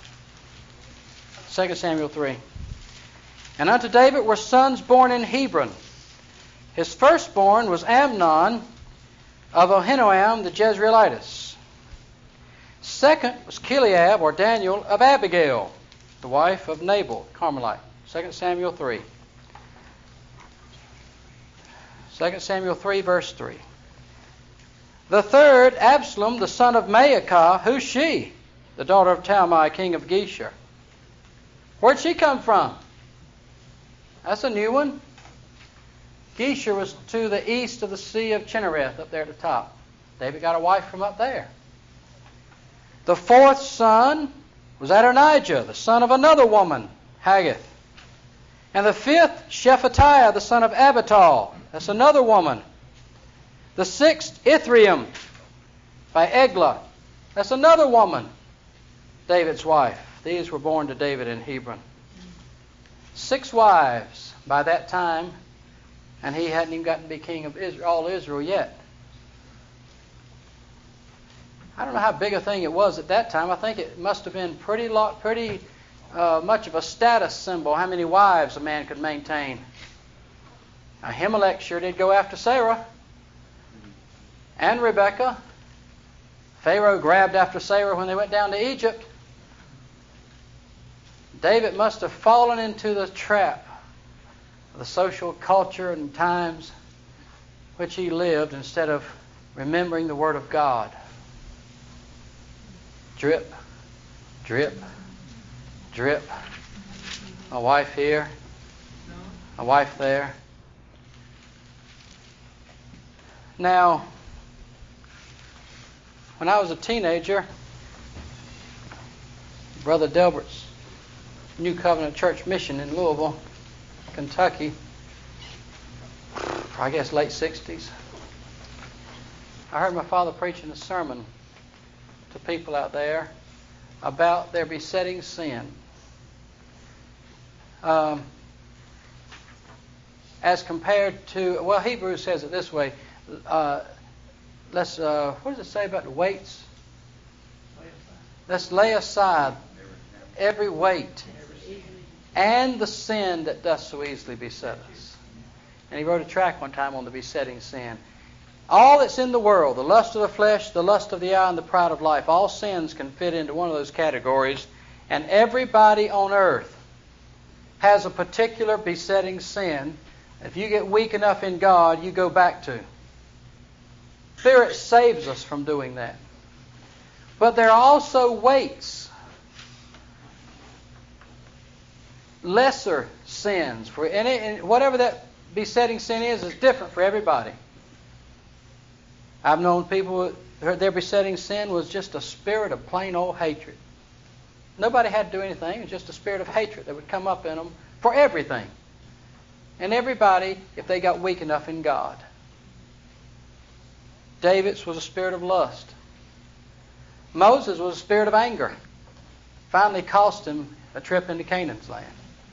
2 Samuel 3. And unto David were sons born in Hebron. His firstborn was Amnon of Ahinoam the Jezreelitess. Second was Chileab, or Daniel, of Abigail, the wife of Nabal, Carmelite. 2 Samuel 3. 2 Samuel 3, verse 3. The third, Absalom, the son of Maacah. Who's she? The daughter of Talmai, king of Geshur. Where'd she come from? That's a new one. Geshur was to the east of the Sea of Chinnereth, up there at the top. David got a wife from up there. The fourth son was Adonijah, the son of another woman, Haggith. And the fifth, Shephatiah, the son of Abital. That's another woman. The sixth, Ithream, by Eglah. That's another woman, David's wife. These were born to David in Hebron. 6 wives by that time, and he hadn't even gotten to be king of Israel, all Israel yet. I don't know how big a thing it was at that time. I think it must have been pretty much of a status symbol, how many wives a man could maintain. Now, Ahimelech sure did go after Sarah and Rebekah. Pharaoh grabbed after Sarah when they went down to Egypt. David must have fallen into the trap of the social culture and times which he lived instead of remembering the Word of God. Drip, drip, drip. My wife here, my wife there. Now, when I was a teenager, Brother Delbert's New Covenant Church Mission in Louisville, Kentucky, I guess late 60s. I heard my father preaching a sermon to people out there about their besetting sin. As compared to, well, Hebrews says it this way. What does it say about the weights? Let's lay aside every weight and the sin that doth so easily beset us. And he wrote a tract one time on the besetting sin. All that's in the world, the lust of the flesh, the lust of the eye, and the pride of life, all sins can fit into one of those categories. And everybody on earth has a particular besetting sin. If you get weak enough in God, you go back to. Spirit saves us from doing that. But there are also weights. Lesser sins. And whatever that besetting sin is different for everybody. I've known people their besetting sin was just a spirit of plain old hatred. Nobody had to do anything. It was just a spirit of hatred that would come up in them for everything. And everybody, if they got weak enough in God. David's was a spirit of lust. Moses was a spirit of anger. Finally cost him a trip into Canaan's land.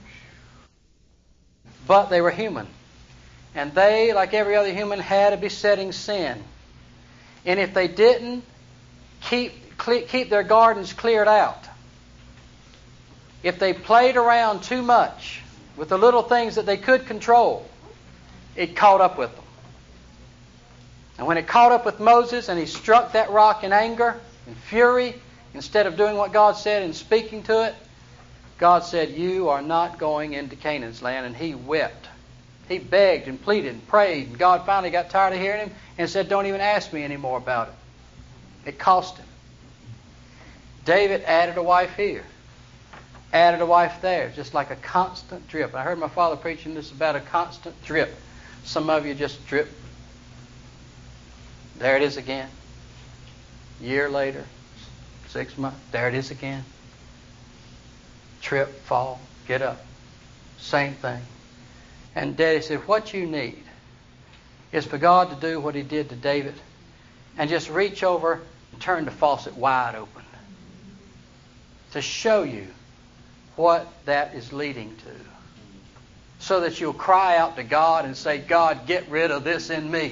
But they were human. And they, like every other human, had a besetting sin. And if they didn't keep their gardens cleared out, if they played around too much with the little things that they could control, it caught up with them. And when it caught up with Moses and he struck that rock in anger and fury, instead of doing what God said and speaking to it, God said, "You are not going into Canaan's land." And he wept. He begged and pleaded and prayed. And God finally got tired of hearing him and said, "Don't even ask me anymore about it." It cost him. David added a wife here. Added a wife there. Just like a constant drip. I heard my father preaching this about a constant drip. Some of you just drip. There it is again. Year later. 6 months. There it is again. Trip, fall, get up. Same thing. And Daddy said, what you need is for God to do what he did to David and just reach over and turn the faucet wide open to show you what that is leading to. So that you'll cry out to God and say, "God, get rid of this in me."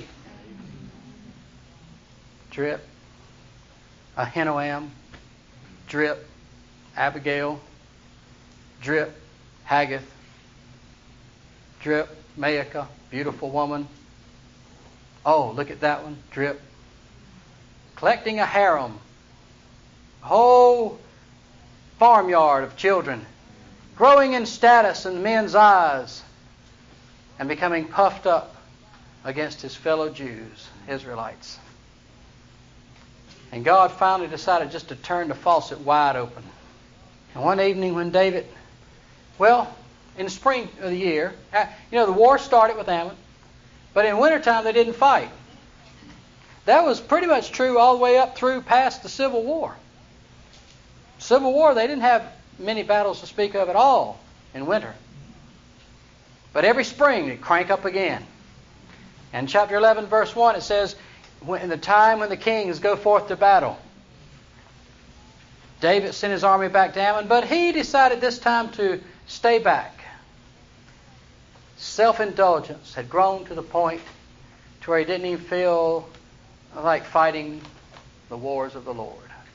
Drip. Ahinoam. Drip. Abigail. Drip. Haggith. Drip. Maacah. Beautiful woman. Oh, look at that one. Drip. Collecting a harem. A whole farmyard of children. Growing in status in men's eyes. And becoming puffed up against his fellow Jews, Israelites. And God finally decided just to turn the faucet wide open. And one evening when David, in the spring of the year, the war started with Ammon, but in wintertime they didn't fight. That was pretty much true all the way up through past the Civil War. Civil War, they didn't have many battles to speak of at all in winter. But every spring they'd crank up again. And chapter 11, verse 1, it says, in the time when the kings go forth to battle, David sent his army back to Ammon, but he decided this time to stay back. Self-indulgence had grown to the point to where he didn't even feel like fighting the wars of the Lord.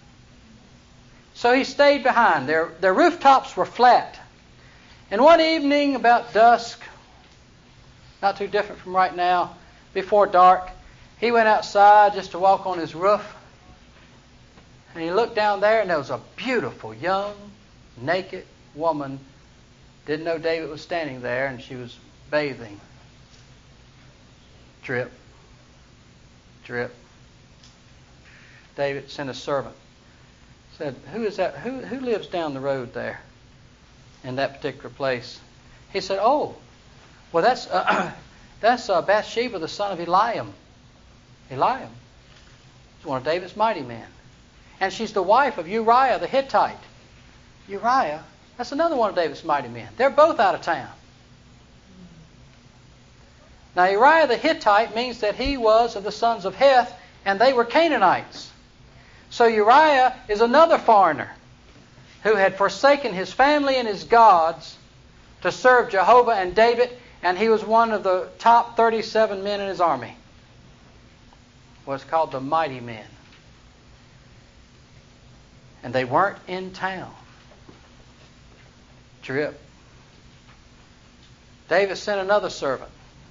So he stayed behind. Their rooftops were flat. And one evening about dusk, not too different from right now, before dark, he went outside just to walk on his roof. And he looked down there and there was a beautiful, young, naked woman. Didn't know David was standing there, and she was bathing. Drip. Drip. David sent a servant. Said, "Who is that? Who lives down the road there in that particular place?" He said, "Oh, well, that's Bathsheba, the son of Eliam. Eliam is one of David's mighty men. And she's the wife of Uriah the Hittite." Uriah, that's another one of David's mighty men. They're both out of town. Now, Uriah the Hittite means that he was of the sons of Heth, and they were Canaanites. So Uriah is another foreigner who had forsaken his family and his gods to serve Jehovah and David, and he was one of the top 37 men in his army. What's called the mighty men. And they weren't in town. Drip. David sent another servant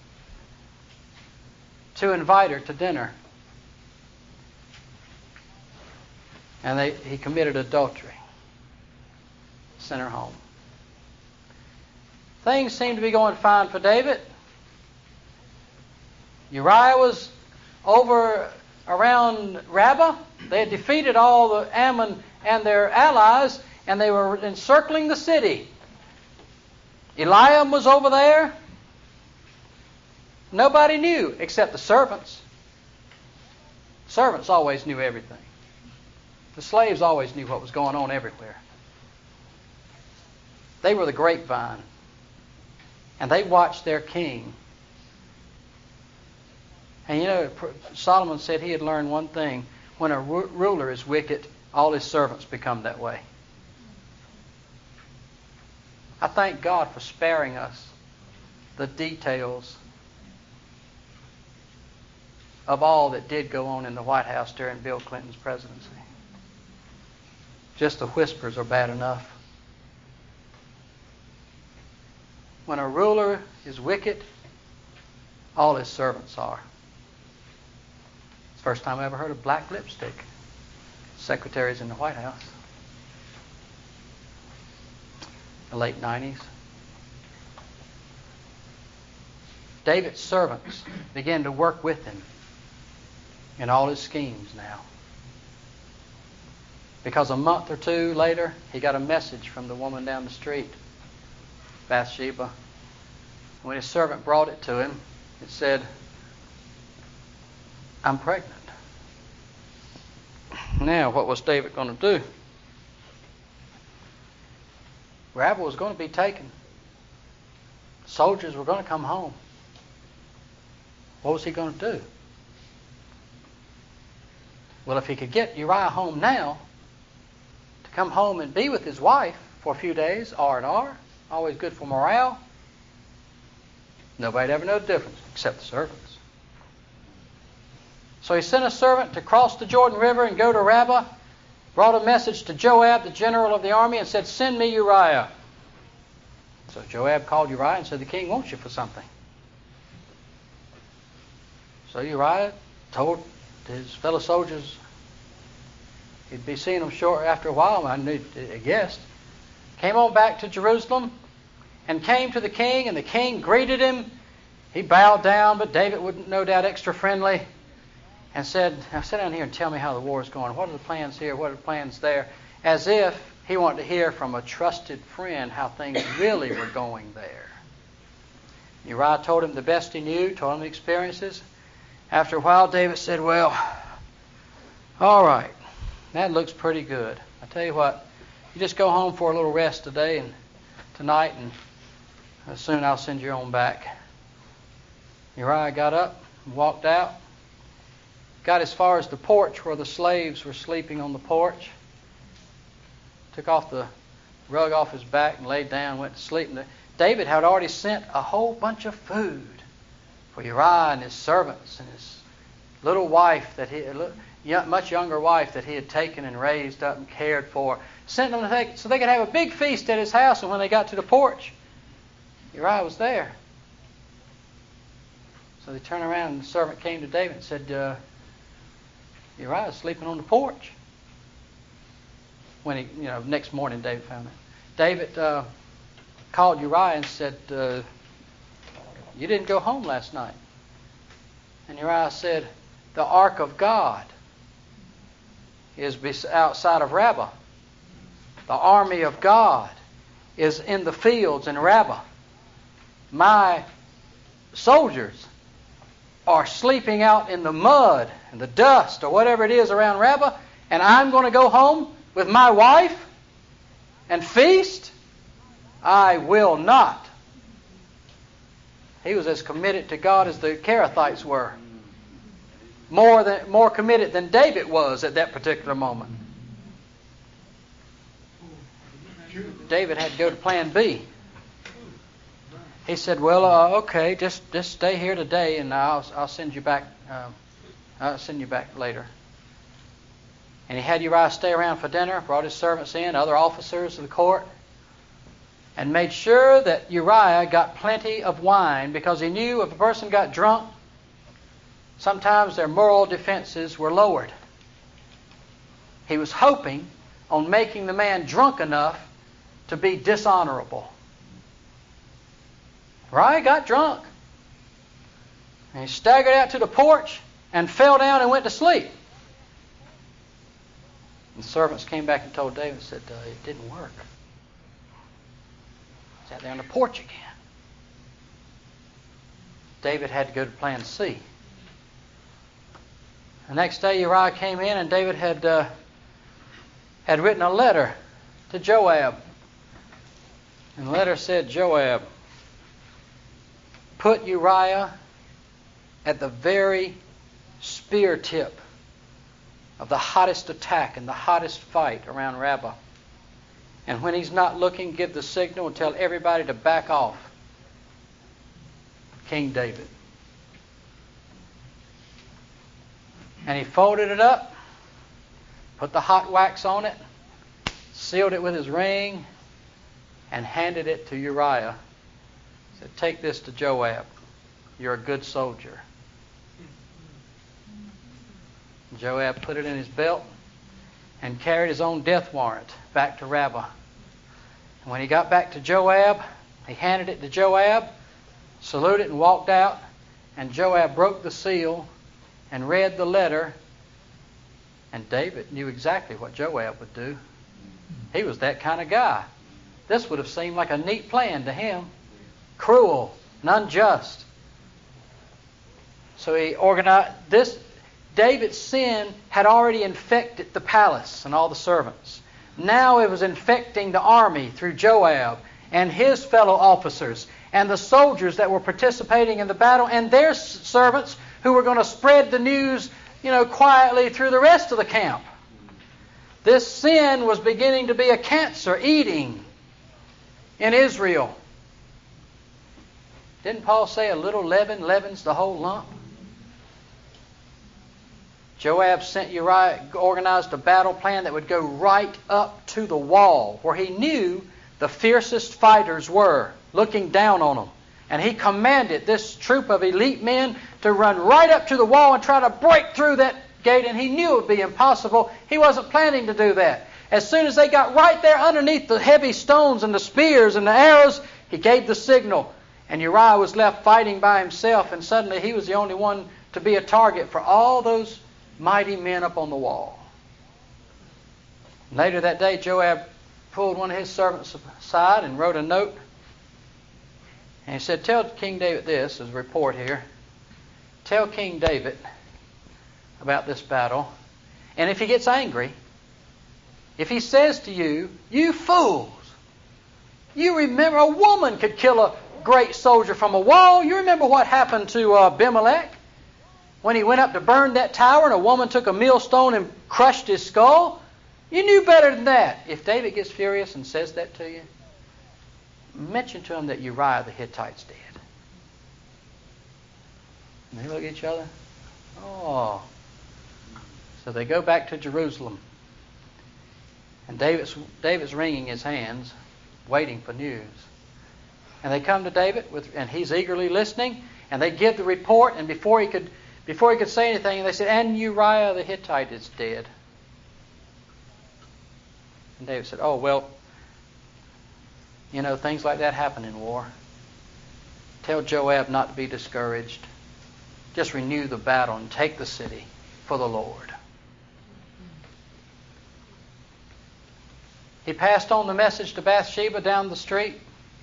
to invite her to dinner. And he committed adultery. Sent her home. Things seemed to be going fine for David. Uriah was over around Rabbah. They had defeated all the Ammon and their allies, and they were encircling the city. Eliam was over there. Nobody knew except the servants. Servants always knew everything. The slaves always knew what was going on everywhere. They were the grapevine. And they watched their king. And you know, Solomon said he had learned one thing. When a ruler is wicked, all his servants become that way. I thank God for sparing us the details of all that did go on in the White House during Bill Clinton's presidency. Just the whispers are bad enough. When a ruler is wicked, all his servants are. It's the first time I ever heard of black lipstick. Secretaries in the White House. The late 90s. David's servants began to work with him in all his schemes now. Because a month or two later, he got a message from the woman down the street, Bathsheba. When his servant brought it to him, it said, "I'm pregnant." Now, what was David going to do? Rabbah was going to be taken. Soldiers were going to come home. What was he going to do? Well, if he could get Uriah home now, to come home and be with his wife for a few days, R&R, always good for morale, nobody'd ever know the difference except the servants. So he sent a servant to cross the Jordan River and go to Rabbah, brought a message to Joab, the general of the army, and said, "Send me Uriah." So Joab called Uriah and said, "The king wants you for something." So Uriah told his fellow soldiers he'd be seeing them short after a while. I guessed. Came on back to Jerusalem and came to the king, and the king greeted him. He bowed down, but David was no doubt extra friendly, and said, "Now sit down here and tell me how the war is going. What are the plans here? What are the plans there?" As if he wanted to hear from a trusted friend how things really were going there. Uriah told him the best he knew, told him the experiences. After a while, David said, "Well, all right, that looks pretty good. I tell you what, you just go home for a little rest today and tonight, and soon I'll send you on back." Uriah got up and walked out. Got as far as the porch where the slaves were sleeping on the porch. Took off the rug off his back and laid down and went to sleep. And David had already sent a whole bunch of food for Uriah and his servants and his little wife, much younger wife that he had taken and raised up and cared for. Sent them so they could have a big feast at his house. And when they got to the porch, Uriah was there. So they turned around and the servant came to David and said, "Uriah's sleeping on the porch." When next morning David found it. David called Uriah and said, "You didn't go home last night." And Uriah said, "The ark of God is outside of Rabbah. The army of God is in the fields in Rabbah. My soldiers are sleeping out in the mud and the dust or whatever it is around Rabbah, and I'm going to go home with my wife and feast? I will not." He was as committed to God as the Kerethites were. More committed than David was at that particular moment. David had to go to plan B. He said, "Well, okay, just stay here today, and I'll send you back. I'll send you back later." And he had Uriah stay around for dinner. Brought his servants in, other officers of the court. and made sure that Uriah got plenty of wine, because he knew if a person got drunk, sometimes their moral defenses were lowered. He was hoping on making the man drunk enough to be dishonorable. Uriah got drunk. And he staggered out to the porch and fell down and went to sleep. And the servants came back and told David, said, it didn't work. Sat there on the porch again. David had to go to plan C. The next day Uriah came in, and David had written a letter to Joab. And the letter said, Joab, put Uriah at the very spear tip of the hottest attack and the hottest fight around Rabbah. And when he's not looking, give the signal and tell everybody to back off. King David. And he folded it up, put the hot wax on it, sealed it with his ring, and handed it to Uriah. He said, take this to Joab. You're a good soldier. Joab put it in his belt and carried his own death warrant back to Rabbah. And when he got back to Joab, he handed it to Joab, saluted and walked out, and Joab broke the seal and read the letter, and David knew exactly what Joab would do. He was that kind of guy. This would have seemed like a neat plan to him. Cruel and unjust. So he organized this. David's sin had already infected the palace and all the servants. Now it was infecting the army through Joab and his fellow officers and the soldiers that were participating in the battle and their servants who were going to spread the news, quietly through the rest of the camp. This sin was beginning to be a cancer eating in Israel. Didn't Paul say a little leaven leavens the whole lump? Joab sent Uriah, organized a battle plan that would go right up to the wall where he knew the fiercest fighters were, looking down on them. And he commanded this troop of elite men to run right up to the wall and try to break through that gate, and he knew it would be impossible. He wasn't planning to do that. As soon as they got right there underneath the heavy stones and the spears and the arrows, he gave the signal. And Uriah was left fighting by himself, and suddenly he was the only one to be a target for all those mighty men up on the wall. Later that day, Joab pulled one of his servants aside and wrote a note. And he said, tell King David this, as a report here. Tell King David about this battle. And if he gets angry, if he says to you, you fools, you remember a woman could kill a great soldier from a wall. You remember what happened to Abimelech? When he went up to burn that tower and a woman took a millstone and crushed his skull? You knew better than that. If David gets furious and says that to you, mention to him that Uriah the Hittite's dead. And they look at each other. Oh. So they go back to Jerusalem. And David's wringing his hands, waiting for news. And they come to David, and he's eagerly listening, and they give the report, and before he could say anything, they said, and Uriah the Hittite is dead. And David said, oh, well, things like that happen in war. Tell Joab not to be discouraged. Just renew the battle and take the city for the Lord. He passed on the message to Bathsheba down the street.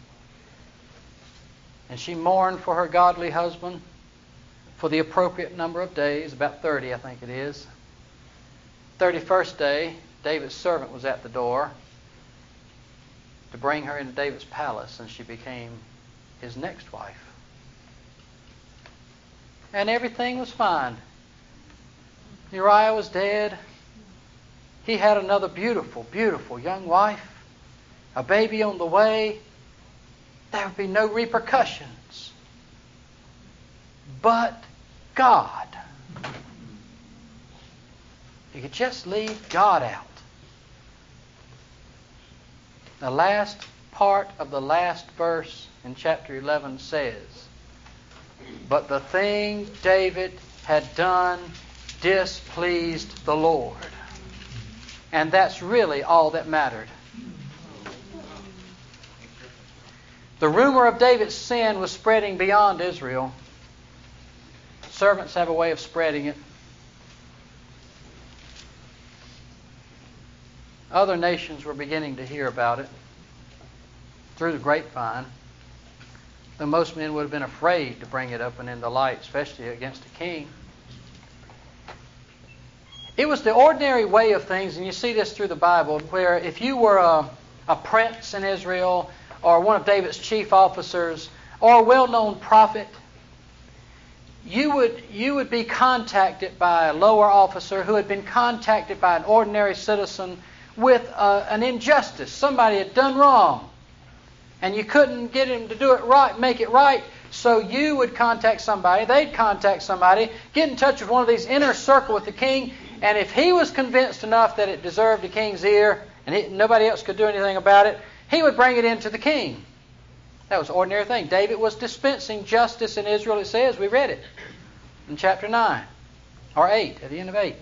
And she mourned for her godly husband for the appropriate number of days, about 30, I think it is. 31st day, David's servant was at the door to bring her into David's palace, and she became his next wife. And everything was fine. Uriah was dead. He had another beautiful, beautiful young wife, a baby on the way. There would be no repercussions. But God. You could just leave God out. The last part of the last verse in chapter 11 says, "But the thing David had done displeased the Lord." And that's really all that mattered. The rumor of David's sin was spreading beyond Israel. Servants have a way of spreading it. Other nations were beginning to hear about it through the grapevine. Though most men would have been afraid to bring it up and in the light, especially against a king. It was the ordinary way of things, and you see this through the Bible, where if you were a prince in Israel, or one of David's chief officers, or a well-known prophet, you would be contacted by a lower officer who had been contacted by an ordinary citizen with an injustice. Somebody had done wrong, and you couldn't get him to do it right, make it right. So you would contact somebody, they'd contact somebody, get in touch with one of these inner circle with the king, and if he was convinced enough that it deserved the king's ear, and nobody else could do anything about it, he would bring it into the king. That was an ordinary thing. David was dispensing justice in Israel, it says. We read it in chapter 9, or 8, at the end of 8.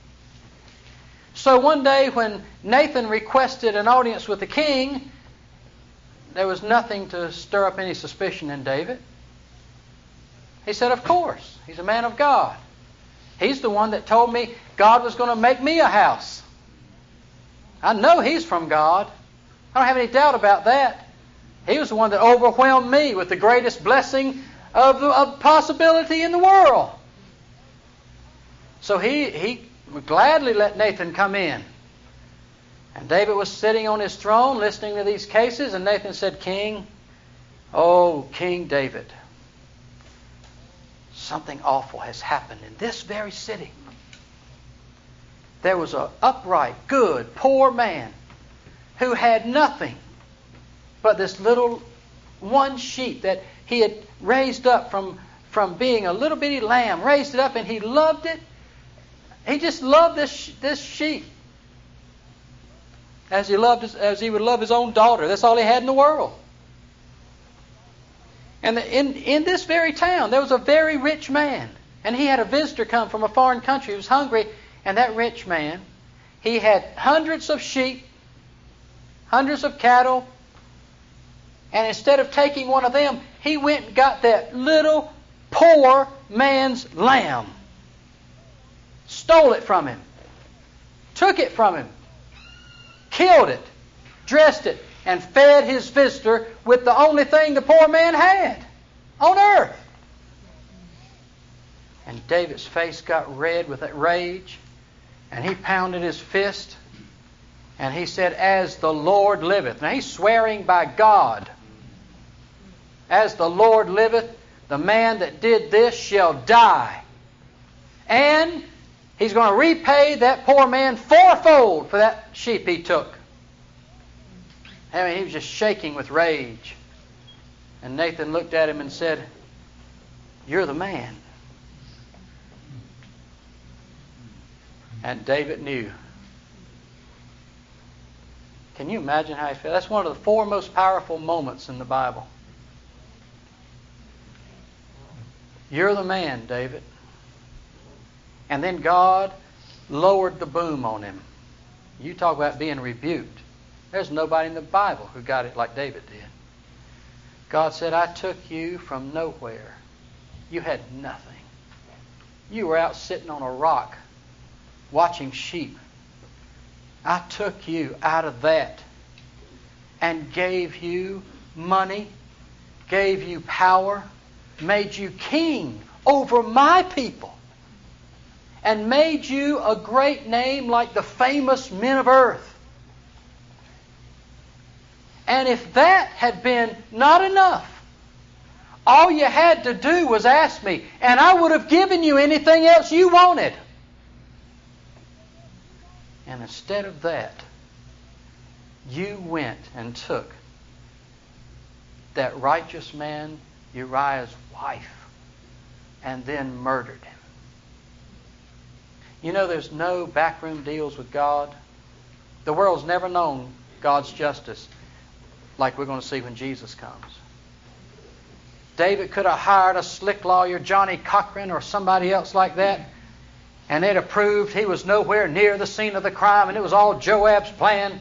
So one day when Nathan requested an audience with the king, there was nothing to stir up any suspicion in David. He said, of course, he's a man of God. He's the one that told me God was going to make me a house. I know he's from God. I don't have any doubt about that. He was the one that overwhelmed me with the greatest blessing of possibility in the world. So he would gladly let Nathan come in. And David was sitting on his throne listening to these cases, and Nathan said, King, oh, King David, something awful has happened in this very city. There was an upright, good, poor man who had nothing but this little one sheep that he had raised up from being a little bitty lamb, raised it up, and he loved it. He just loved this sheep as he would love his own daughter. That's all he had in the world. And in this very town, there was a very rich man, and he had a visitor come from a foreign country. He was hungry, and that rich man, he had hundreds of sheep, hundreds of cattle, and instead of taking one of them, he went and got that little poor man's lamb. Stole it from him. Took it from him. Killed it. Dressed it. And fed his visitor with the only thing the poor man had on earth. And David's face got red with that rage. And he pounded his fist. And he said, as the Lord liveth. Now he's swearing by God. As the Lord liveth, the man that did this shall die. And he's going to repay that poor man fourfold for that sheep he took. I mean, he was just shaking with rage. And Nathan looked at him and said, you're the man. And David knew. Can you imagine how he felt? That's one of the 4 most powerful moments in the Bible. You're the man, David. And then God lowered the boom on him. You talk about being rebuked. There's nobody in the Bible who got it like David did. God said, I took you from nowhere. You had nothing. You were out sitting on a rock watching sheep. I took you out of that and gave you money, gave you power, made you king over my people, and made you a great name like the famous men of earth. And if that had been not enough, all you had to do was ask me, and I would have given you anything else you wanted. And instead of that, you went and took that righteous man, Uriah's wife, and then murdered him. You know, there's no backroom deals with God. The world's never known God's justice like we're going to see when Jesus comes. David could have hired a slick lawyer, Johnny Cochran or somebody else like that, and they'd have proved he was nowhere near the scene of the crime and it was all Joab's plan.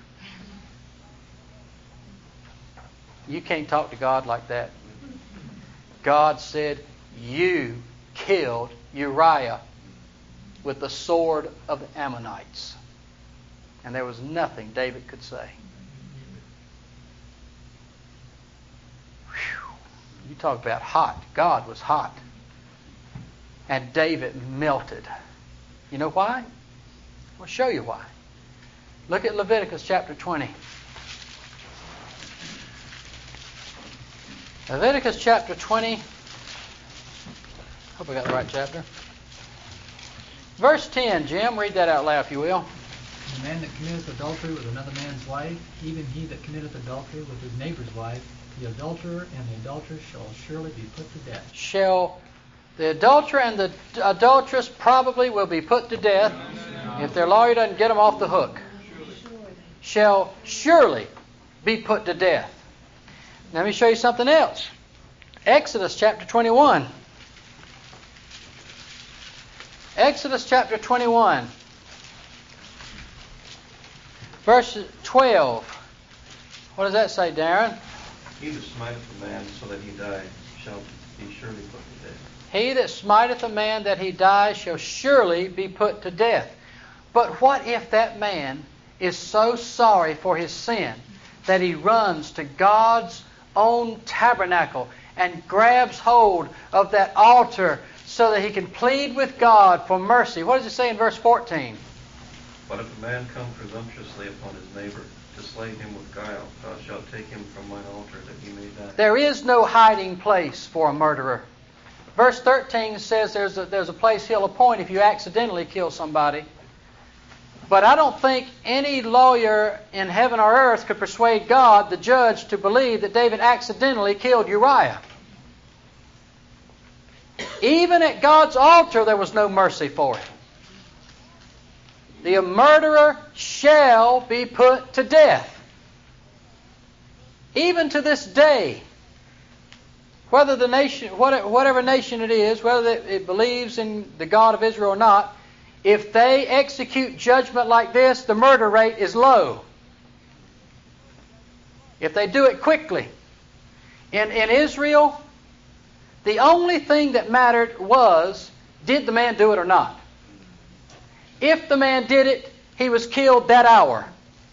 You can't talk to God like that. God said, you killed Uriah with the sword of the Ammonites. And there was nothing David could say. Whew. You talk about hot. God was hot. And David melted. You know why? I'll show you why. Look at Leviticus chapter 20. Leviticus chapter 20. Hope I got the right chapter. Verse 10, Jim, read that out loud if you will. The man that committeth adultery with another man's wife, even he that committeth adultery with his neighbor's wife, the adulterer and the adulteress shall surely be put to death. The adulterer and the adulteress probably will be put to death if their lawyer doesn't get them off the hook. Shall surely be put to death. Now, let me show you something else. Exodus chapter 21. Exodus chapter 21. Verse 12. What does that say, Darren? He that smiteth a man so that he die shall be surely put to death. He that smiteth a man that he die shall surely be put to death. But what if that man is so sorry for his sin that he runs to God's own tabernacle and grabs hold of that altar so that he can plead with God for mercy? What does it say in verse 14? But if a man come presumptuously upon his neighbor to slay him with guile, thou shalt take him from mine altar that he may die. There is no hiding place for a murderer. Verse 13 says there's a place he'll appoint if you accidentally kill somebody. But I don't think any lawyer in heaven or earth could persuade God, the judge, to believe that David accidentally killed Uriah. Even at God's altar, there was no mercy for him. The murderer shall be put to death. Even to this day, whether the nation, whatever nation it is, whether it believes in the God of Israel or not, if they execute judgment like this, the murder rate is low. If they do it quickly. In Israel, the only thing that mattered was, did the man do it or not? If the man did it, he was killed that hour.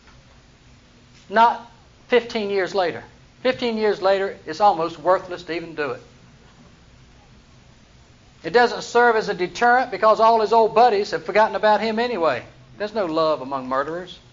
Not 15 years later. 15 years later, it's almost worthless to even do it. It doesn't serve as a deterrent because all his old buddies have forgotten about him anyway. There's no love among murderers.